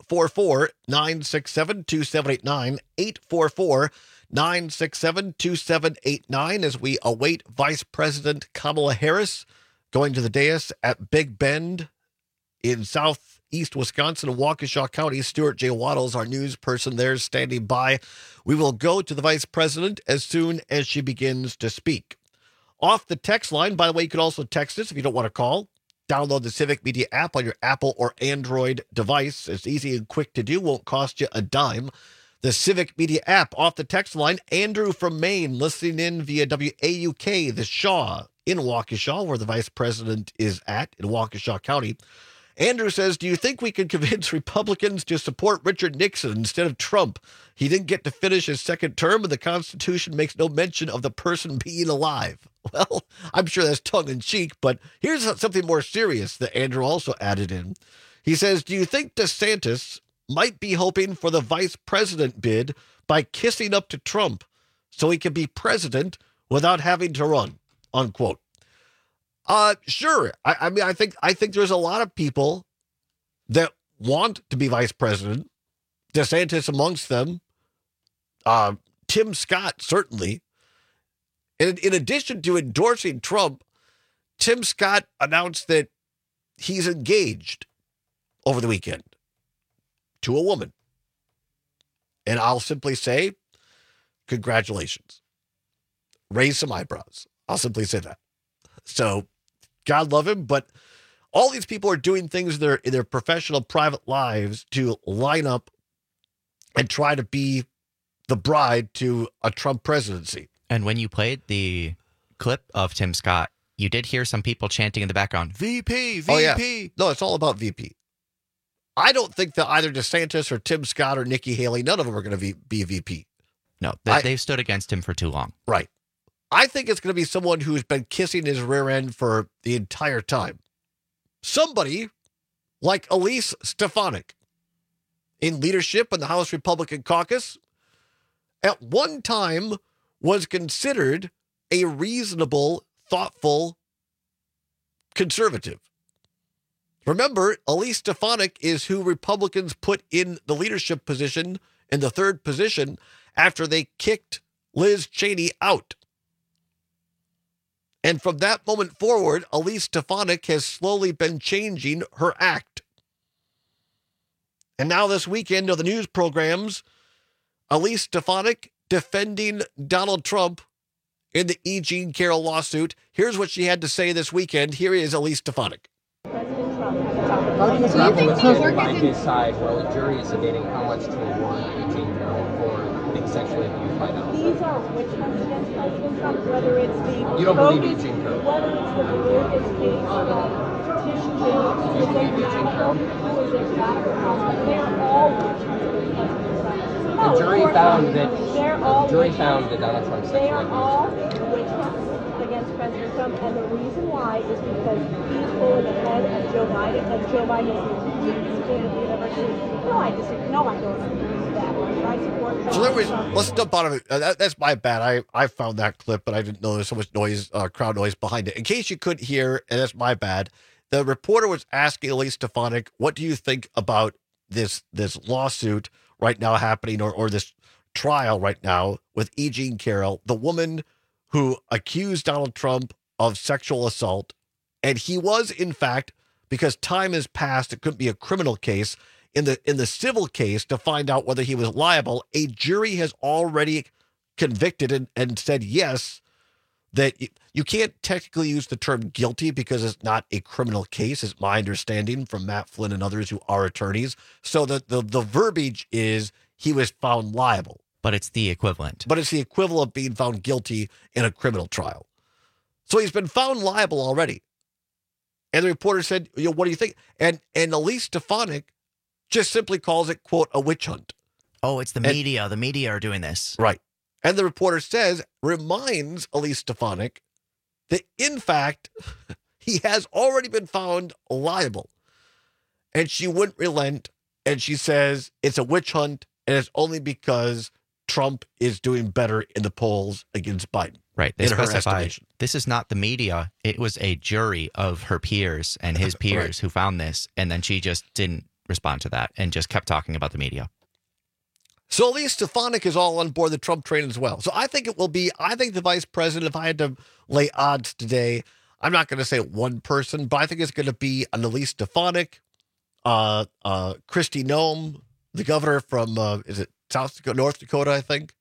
[SPEAKER 21] 844-967-2789, 844-967-2789, as we await Vice President Kamala Harris going to the dais at Big Bend in southeast Wisconsin and Waukesha County. Stuart J. Waddles, our news person there, standing by. We will go to the vice president as soon as she begins to speak. Off the text line, by the way, you can also text us if you don't want to call. Download the Civic Media app on your Apple or Android device. It's easy and quick to do, won't cost you a dime. The Civic Media app. Off the text line, Andrew from Maine, listening in via WAUK, the Shaw in Waukesha, where the vice president is at in Waukesha County. Andrew says, do you think we can convince Republicans to support Richard Nixon instead of Trump? He didn't get to finish his second term, and the Constitution makes no mention of the person being alive. Well, I'm sure that's tongue-in-cheek, but here's something more serious that Andrew also added in. He says, do you think DeSantis might be hoping for the vice president bid by kissing up to Trump so he can be president without having to run, unquote? Sure. I mean, I think there's a lot of people that want to be vice president. DeSantis amongst them. Tim Scott, certainly. And in addition to endorsing Trump, Tim Scott announced that he's engaged over the weekend to a woman. And I'll simply say, congratulations. Raise some eyebrows. I'll simply say that. So, God love him, but all these people are doing things in their professional, private lives to line up and try to be the bride to a Trump presidency.
[SPEAKER 22] And when you played the clip of Tim Scott, you did hear some people chanting in the background, VP, VP.
[SPEAKER 21] Oh, yeah. No, it's all about VP. I don't think that either DeSantis or Tim Scott or Nikki Haley, none of them are going to be VP.
[SPEAKER 22] No, they've stood against him for too long.
[SPEAKER 21] Right. I think it's going to be someone who's been kissing his rear end for the entire time. Somebody like Elise Stefanik, in leadership in the House Republican caucus, at one time was considered a reasonable, thoughtful conservative. Remember, Elise Stefanik is who Republicans put in the leadership position, in the third position, after they kicked Liz Cheney out. And from that moment forward, Elise Stefanik has slowly been changing her act. And now this weekend of the news programs, Elise Stefanik defending Donald Trump in the E. Jean Carroll lawsuit. Here's what she had to say this weekend. Here is Elise Stefanik.
[SPEAKER 3] President Trump how do you grapple with him by his side while the jury is debating how much to award E. Jean Carroll for being sexually abused by Donald Trump?
[SPEAKER 6] These are witch hunts against President Trump, whether it's the
[SPEAKER 3] you don't believe E. Jean Carroll?
[SPEAKER 6] Whether it's the Veronica case, petition to
[SPEAKER 3] you believe E. Jean Carroll?
[SPEAKER 6] Who is a radical Muslim. They're all witch hunts against President Trump.
[SPEAKER 3] The jury found that Donald Trump sexually abused.
[SPEAKER 6] They are all witch hunts against President Trump, and the reason why is because he's pulling ahead of Joe Biden, and Joe Biden is the dean of the university. No, I disagree. No, I don't agree with that. I support President
[SPEAKER 21] So there was,
[SPEAKER 6] Trump.
[SPEAKER 21] let's jump out of it. That's my bad. I found that clip, but I didn't know there was so much noise, crowd noise behind it. In case you couldn't hear, and that's my bad, the reporter was asking Elise Stefanik, what do you think about this lawsuit right now happening, or this trial right now with E. Jean Carroll, the woman who accused Donald Trump of sexual assault. And he was, in fact, because time has passed, it couldn't be a criminal case. In the civil case, to find out whether he was liable, a jury has already convicted and said yes, that you can't technically use the term guilty because it's not a criminal case, is my understanding from Matt Flynn and others who are attorneys. So the verbiage is he was found liable.
[SPEAKER 22] But it's the equivalent.
[SPEAKER 21] But it's the equivalent of being found guilty in a criminal trial. So he's been found liable already. And the reporter said, what do you think? And Elise Stefanik just simply calls it, quote, a witch hunt.
[SPEAKER 22] Oh, it's the media. The media are doing this.
[SPEAKER 21] Right. And the reporter reminds Elise Stefanik that, in fact, he has already been found liable. And she wouldn't relent. And she says it's a witch hunt, and it's only because Trump is doing better in the polls against Biden.
[SPEAKER 22] Right. They specified this is not the media. It was a jury of her peers and his peers right. who found this. And then she just didn't respond to that and just kept talking about the media.
[SPEAKER 21] So Elise Stefanik is all on board the Trump train as well. So I think the vice president, if I had to lay odds today, I'm not going to say one person, but I think it's going to be an Elise Stefanik, Kristi Noem, the governor from, is it North Dakota, I think.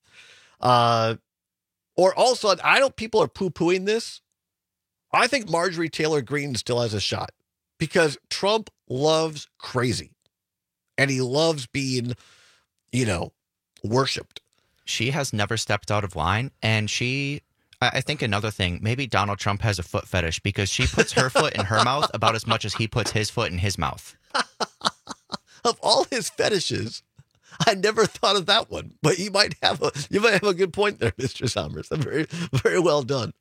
[SPEAKER 21] Or also, I know people are poo-pooing this. I think Marjorie Taylor Greene still has a shot because Trump loves crazy and he loves being, worshipped.
[SPEAKER 22] She has never stepped out of line. And I think another thing, maybe Donald Trump has a foot fetish because she puts her foot in her mouth about as much as he puts his foot in his mouth.
[SPEAKER 21] Of all his fetishes, I never thought of that one, but you might have a good point there, Mr. Sommers. Very, very well done.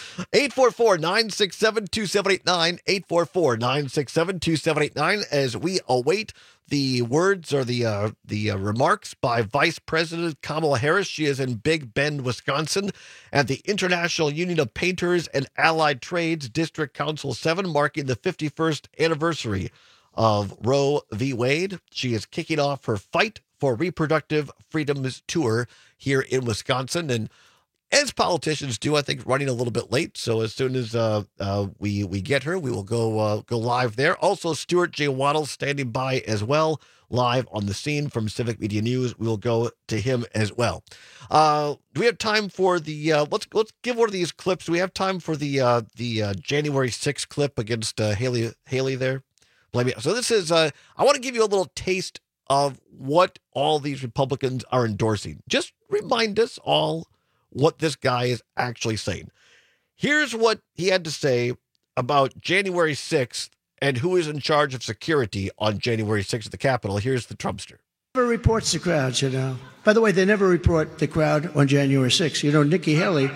[SPEAKER 21] 844-967-2789, 844-967-2789, as we await the words or the remarks by Vice President Kamala Harris. She is in Big Bend, Wisconsin, at the International Union of Painters and Allied Trades District Council 7, marking the 51st anniversary of Roe v. Wade. She is kicking off her Fight for Reproductive Freedoms tour here in Wisconsin, and as politicians do, I think running a little bit late. So as soon as we get her, we will go live there. Also, Stuart J. Waddle standing by as well, live on the scene from Civic Media News. We will go to him as well. Do we have time for the? Let's give one of these clips. Do we have time for the January 6th clip against Haley there? So this is. I want to give you a little taste of what all these Republicans are endorsing. Just remind us all what this guy is actually saying. Here's what he had to say about January 6th and who is in charge of security on January 6th at the Capitol. Here's the Trumpster.
[SPEAKER 7] Never reports the crowds, By the way, they never report the crowd on January 6th. Nikki Haley,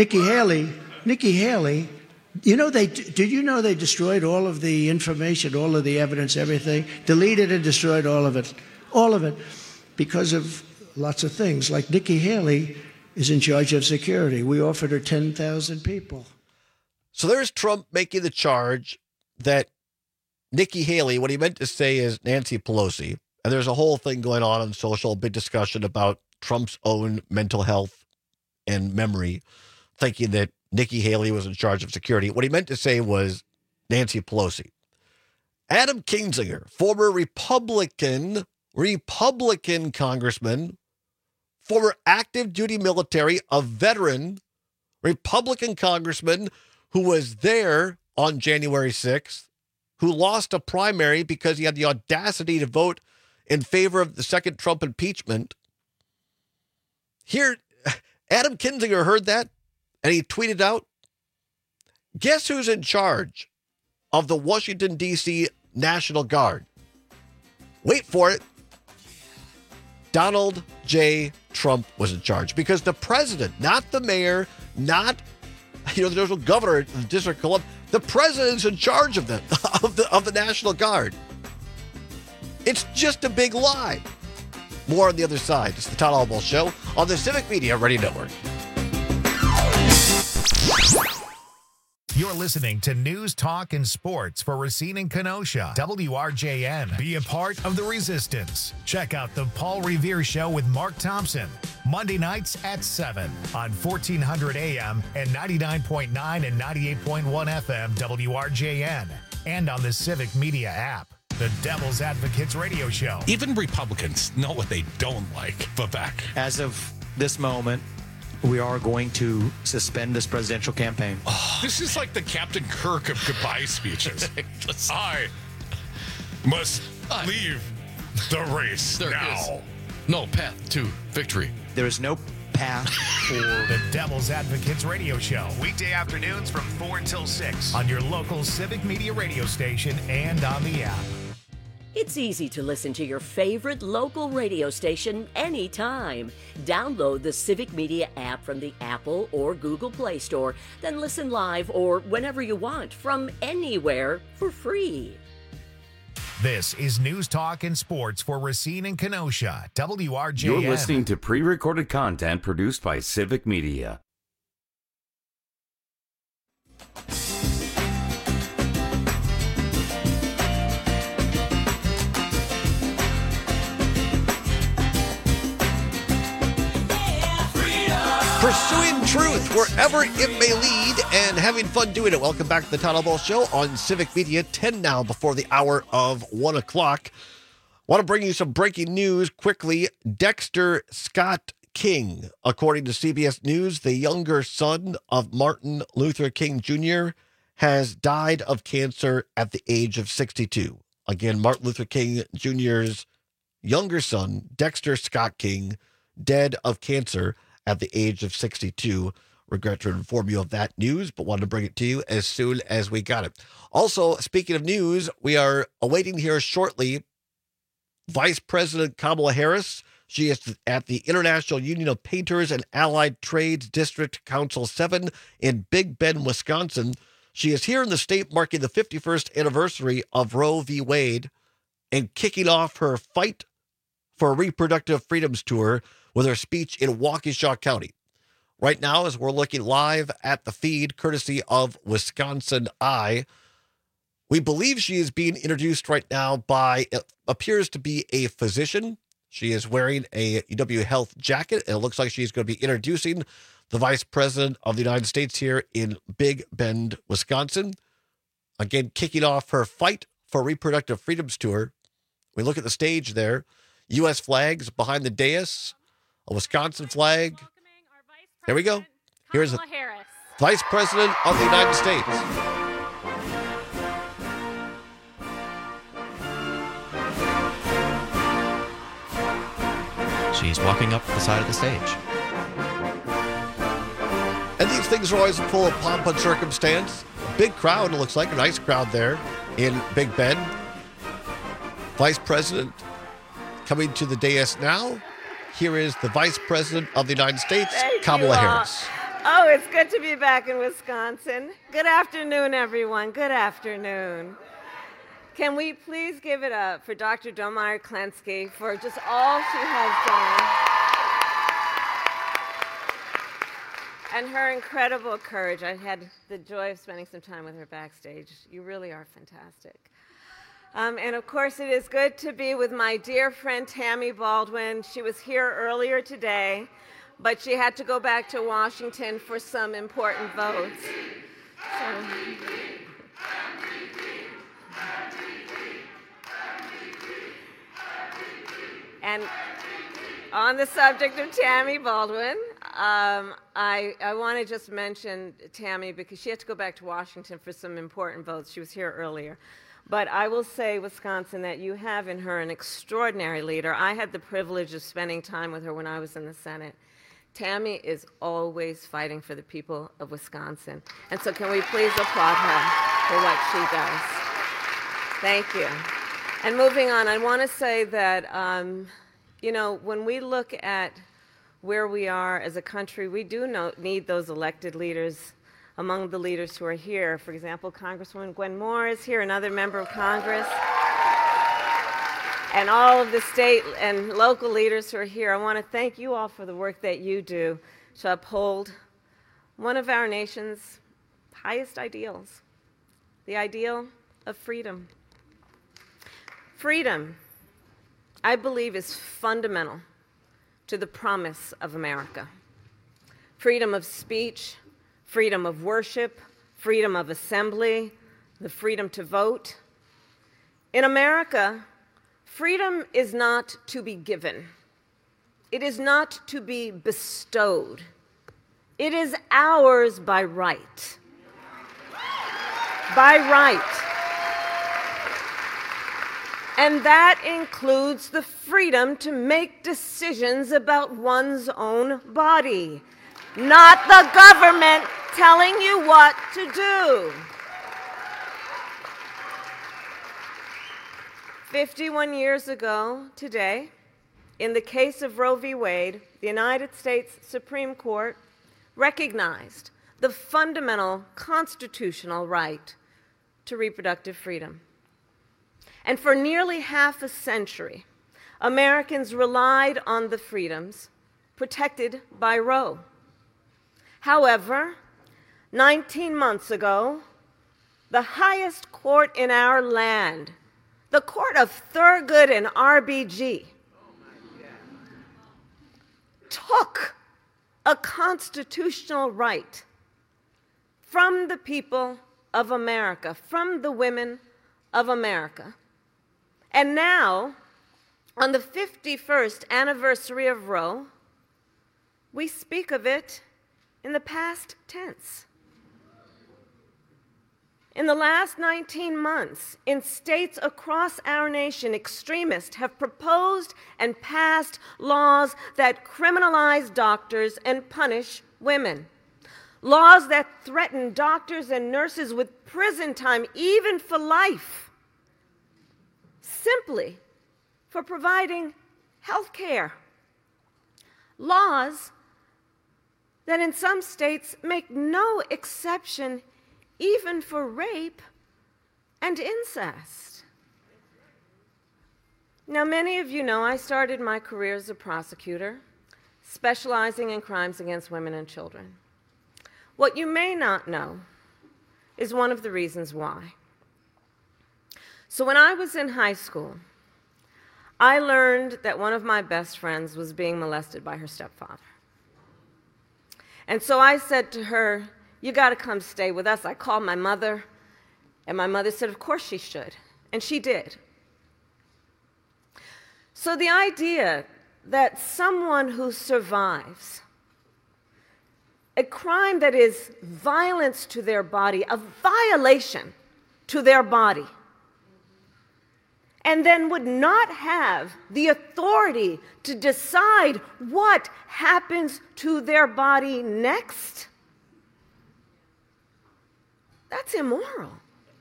[SPEAKER 7] did you know they destroyed all of the information, all of the evidence, everything, deleted and destroyed all of it, because of lots of things. Like Nikki Haley is in charge of security. We offered her 10,000 people.
[SPEAKER 21] So there's Trump making the charge that Nikki Haley, what he meant to say is Nancy Pelosi, and there's a whole thing going on social, big discussion about Trump's own mental health and memory, thinking that Nikki Haley was in charge of security. What he meant to say was Nancy Pelosi. Adam Kinzinger, former Republican congressman, former active duty military, a veteran Republican congressman who was there on January 6th, who lost a primary because he had the audacity to vote in favor of the second Trump impeachment. Here, Adam Kinzinger heard that and he tweeted out, guess who's in charge of the Washington, D.C. National Guard? Wait for it. Donald J. Trump was in charge because the president, not the mayor, not the governor of the District of Columbia, the president's in charge of the National Guard. It's just a big lie. More on the other side. It's the Todd Albaugh Show on the Civic Media Radio Network.
[SPEAKER 18] You're listening to News, Talk, and Sports for Racine and Kenosha. WRJN. Be a part of the resistance. Check out the Paul Revere Show with Mark Thompson. Monday nights at 7 on 1400 AM and 99.9 and 98.1 FM WRJN. And on the Civic Media app. The Devil's Advocates Radio Show.
[SPEAKER 5] Even Republicans know what they don't like. Vivek.
[SPEAKER 8] As of this moment, we are going to suspend this presidential campaign.
[SPEAKER 5] This is like the Captain Kirk of goodbye speeches. I must leave the race now.
[SPEAKER 10] No path to victory.
[SPEAKER 8] There is no path for
[SPEAKER 18] the Devil's Advocates Radio Show. Weekday afternoons from 4 until 6 on your local Civic Media radio station and on the app.
[SPEAKER 20] It's easy to listen to your favorite local radio station anytime. Download the Civic Media app from the Apple or Google Play Store, then listen live or whenever you want from anywhere for free.
[SPEAKER 18] This is News, Talk, and Sports for Racine and Kenosha. WRJN.
[SPEAKER 19] You're listening to pre-recorded content produced by Civic Media.
[SPEAKER 21] Pursuing truth wherever it may lead and having fun doing it. Welcome back to the Town Hall Ball Show on Civic Media, 10 now before the hour of 1 o'clock. Want to bring you some breaking news quickly. Dexter Scott King, according to CBS News, the younger son of Martin Luther King Jr., has died of cancer at the age of 62. Again, Martin Luther King Jr.'s younger son, Dexter Scott King, dead of cancer at the age of 62. Regret to inform you of that news, but wanted to bring it to you as soon as we got it. Also, speaking of news, we are awaiting here shortly Vice President Kamala Harris. She is at the International Union of Painters and Allied Trades District Council 7 in Big Bend, Wisconsin. She is here in the state marking the 51st anniversary of Roe v. Wade and kicking off her Fight for Reproductive Freedoms tour with her speech in Waukesha County. Right now, as we're looking live at the feed, courtesy of Wisconsin Eye, we believe she is being introduced right now by, it appears to be a physician. She is wearing a UW Health jacket, and it looks like she's going to be introducing the Vice President of the United States here in Big Bend, Wisconsin. Again, kicking off her Fight for Reproductive Freedoms tour. We look at the stage there. U.S. flags behind the dais. A Wisconsin flag. Here we go. Here's the Vice President of the United States.
[SPEAKER 22] She's walking up the side of the stage.
[SPEAKER 21] And these things are always full of pomp and circumstance. Big crowd, it looks like. A nice crowd there in Big Bend. Vice President coming to the dais now. Here is the Vice President of the United States, Kamala Harris.
[SPEAKER 15] Oh, it's good to be back in Wisconsin. Good afternoon, everyone. Good afternoon. Can we please give it up for Dr. Domeyer-Klensky for just all she has done and her incredible courage. I had the joy of spending some time with her backstage. You really are fantastic. And of course, it is good to be with my dear friend Tammy Baldwin. She was here earlier today, but she had to go back to Washington for some important votes. And on the subject of Tammy Baldwin, I want to just mention Tammy because she had to go back to Washington for some important votes. She was here earlier. But I will say, Wisconsin, that you have in her an extraordinary leader. I had the privilege of spending time with her when I was in the Senate. Tammy is always fighting for the people of Wisconsin. And so can we please applaud her for what she does? Thank you. And moving on, I want to say that, you know, when we look at where we are as a country, we do need those elected leaders. Among the leaders who are here, for example, Congresswoman Gwen Moore is here, another member of Congress, and all of the state and local leaders who are here. I want to thank you all for the work that you do to uphold one of our nation's highest ideals, the ideal of freedom. Freedom, I believe, is fundamental to the promise of America. Freedom of speech, freedom of worship, freedom of assembly, the freedom to vote. In America, freedom is not to be given. It is not to be bestowed. It is ours by right. By right. And that includes the freedom to make decisions about one's own body, not the government telling you what to do. 51 years ago today, in the case of Roe v. Wade, the United States Supreme Court recognized the fundamental constitutional right to reproductive freedom. And for nearly half a century, Americans relied on the freedoms protected by Roe. However, 19 months ago, the highest court in our land, the Court of Thurgood and RBG, took a constitutional right from the people of America, from the women of America. And now, on the 51st anniversary of Roe, we speak of it in the past tense. In the last 19 months, in states across our nation, extremists have proposed and passed laws that criminalize doctors and punish women. Laws that threaten doctors and nurses with prison time, even for life, simply for providing health care. Laws that in some states make no exception even for rape and incest. Now, many of you know I started my career as a prosecutor, specializing in crimes against women and children. What you may not know is one of the reasons why. So when I was in high school, I learned that one of my best friends was being molested by her stepfather. And so I said to her, "You got to come stay with us." I called my mother, and my mother said, "Of course she should." And she did. So the idea that someone who survives a crime that is violence to their body, a violation to their body, and then would not have the authority to decide what happens to their body next, that's immoral.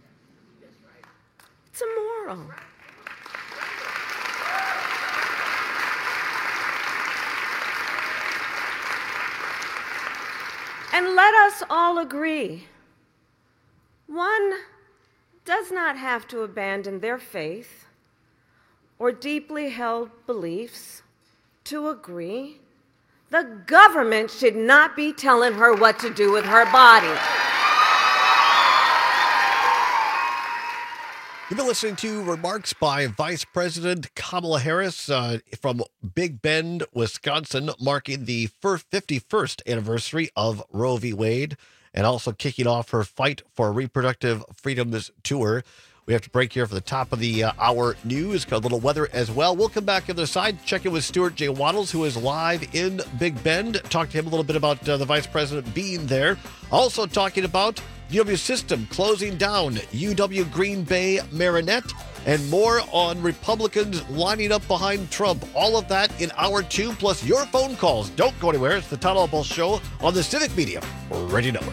[SPEAKER 15] It's immoral. And let us all agree, one does not have to abandon their faith or deeply held beliefs to agree the government should not be telling her what to do with her body.
[SPEAKER 21] You've been listening to remarks by Vice President Kamala Harris from Big Bend, Wisconsin, marking the 51st anniversary of Roe v. Wade, and also kicking off her Fight for Reproductive Freedoms tour. We have to break here for the top of the hour news, got a little weather as well. We'll come back on the other side, check in with Stuart J. Waddles, who is live in Big Bend. Talk to him a little bit about the Vice President being there. Also talking about UW System closing down, UW Green Bay Marinette, and more on Republicans lining up behind Trump. All of that in hour two, plus your phone calls. Don't go anywhere. It's the Todd Alpole Show on the Civic Media Radio Network.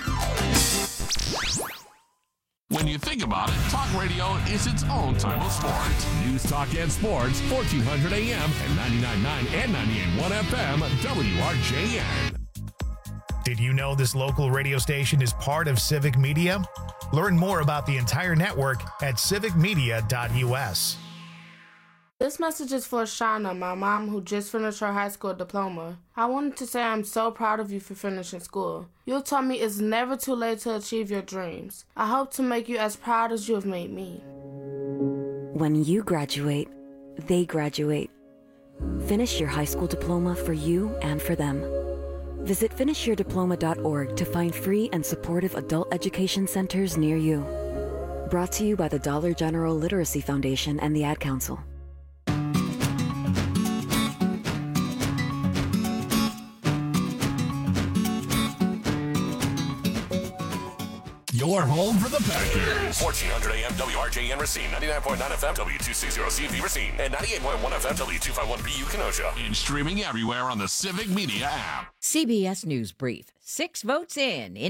[SPEAKER 2] When you think about it, talk radio is its own type of sport. News, talk, and sports, 1400 AM and 99.9 and 98.1 FM, WRJN.
[SPEAKER 18] Did you know this local radio station is part of Civic Media? Learn more about the entire network at civicmedia.us.
[SPEAKER 28] The
[SPEAKER 4] This message is for Shauna, my mom who just finished her high school diploma. I wanted to say I'm so proud of you for finishing school. You taught me it's never too late to achieve your dreams. I hope to make you as proud as you have made me.
[SPEAKER 9] When you graduate, they graduate. Finish your high school diploma for you and for them. Visit finishyourdiploma.org to find free and supportive adult education centers near you. Brought to you by the Dollar General Literacy Foundation and the Ad Council.
[SPEAKER 2] Your home for the Packers. 1400 AM WRJN Racine, 99.9 FM W260CV Racine, and 98.1 FM W251BU Kenosha. And streaming everywhere on the Civic Media app.
[SPEAKER 11] CBS News Brief. 6 votes in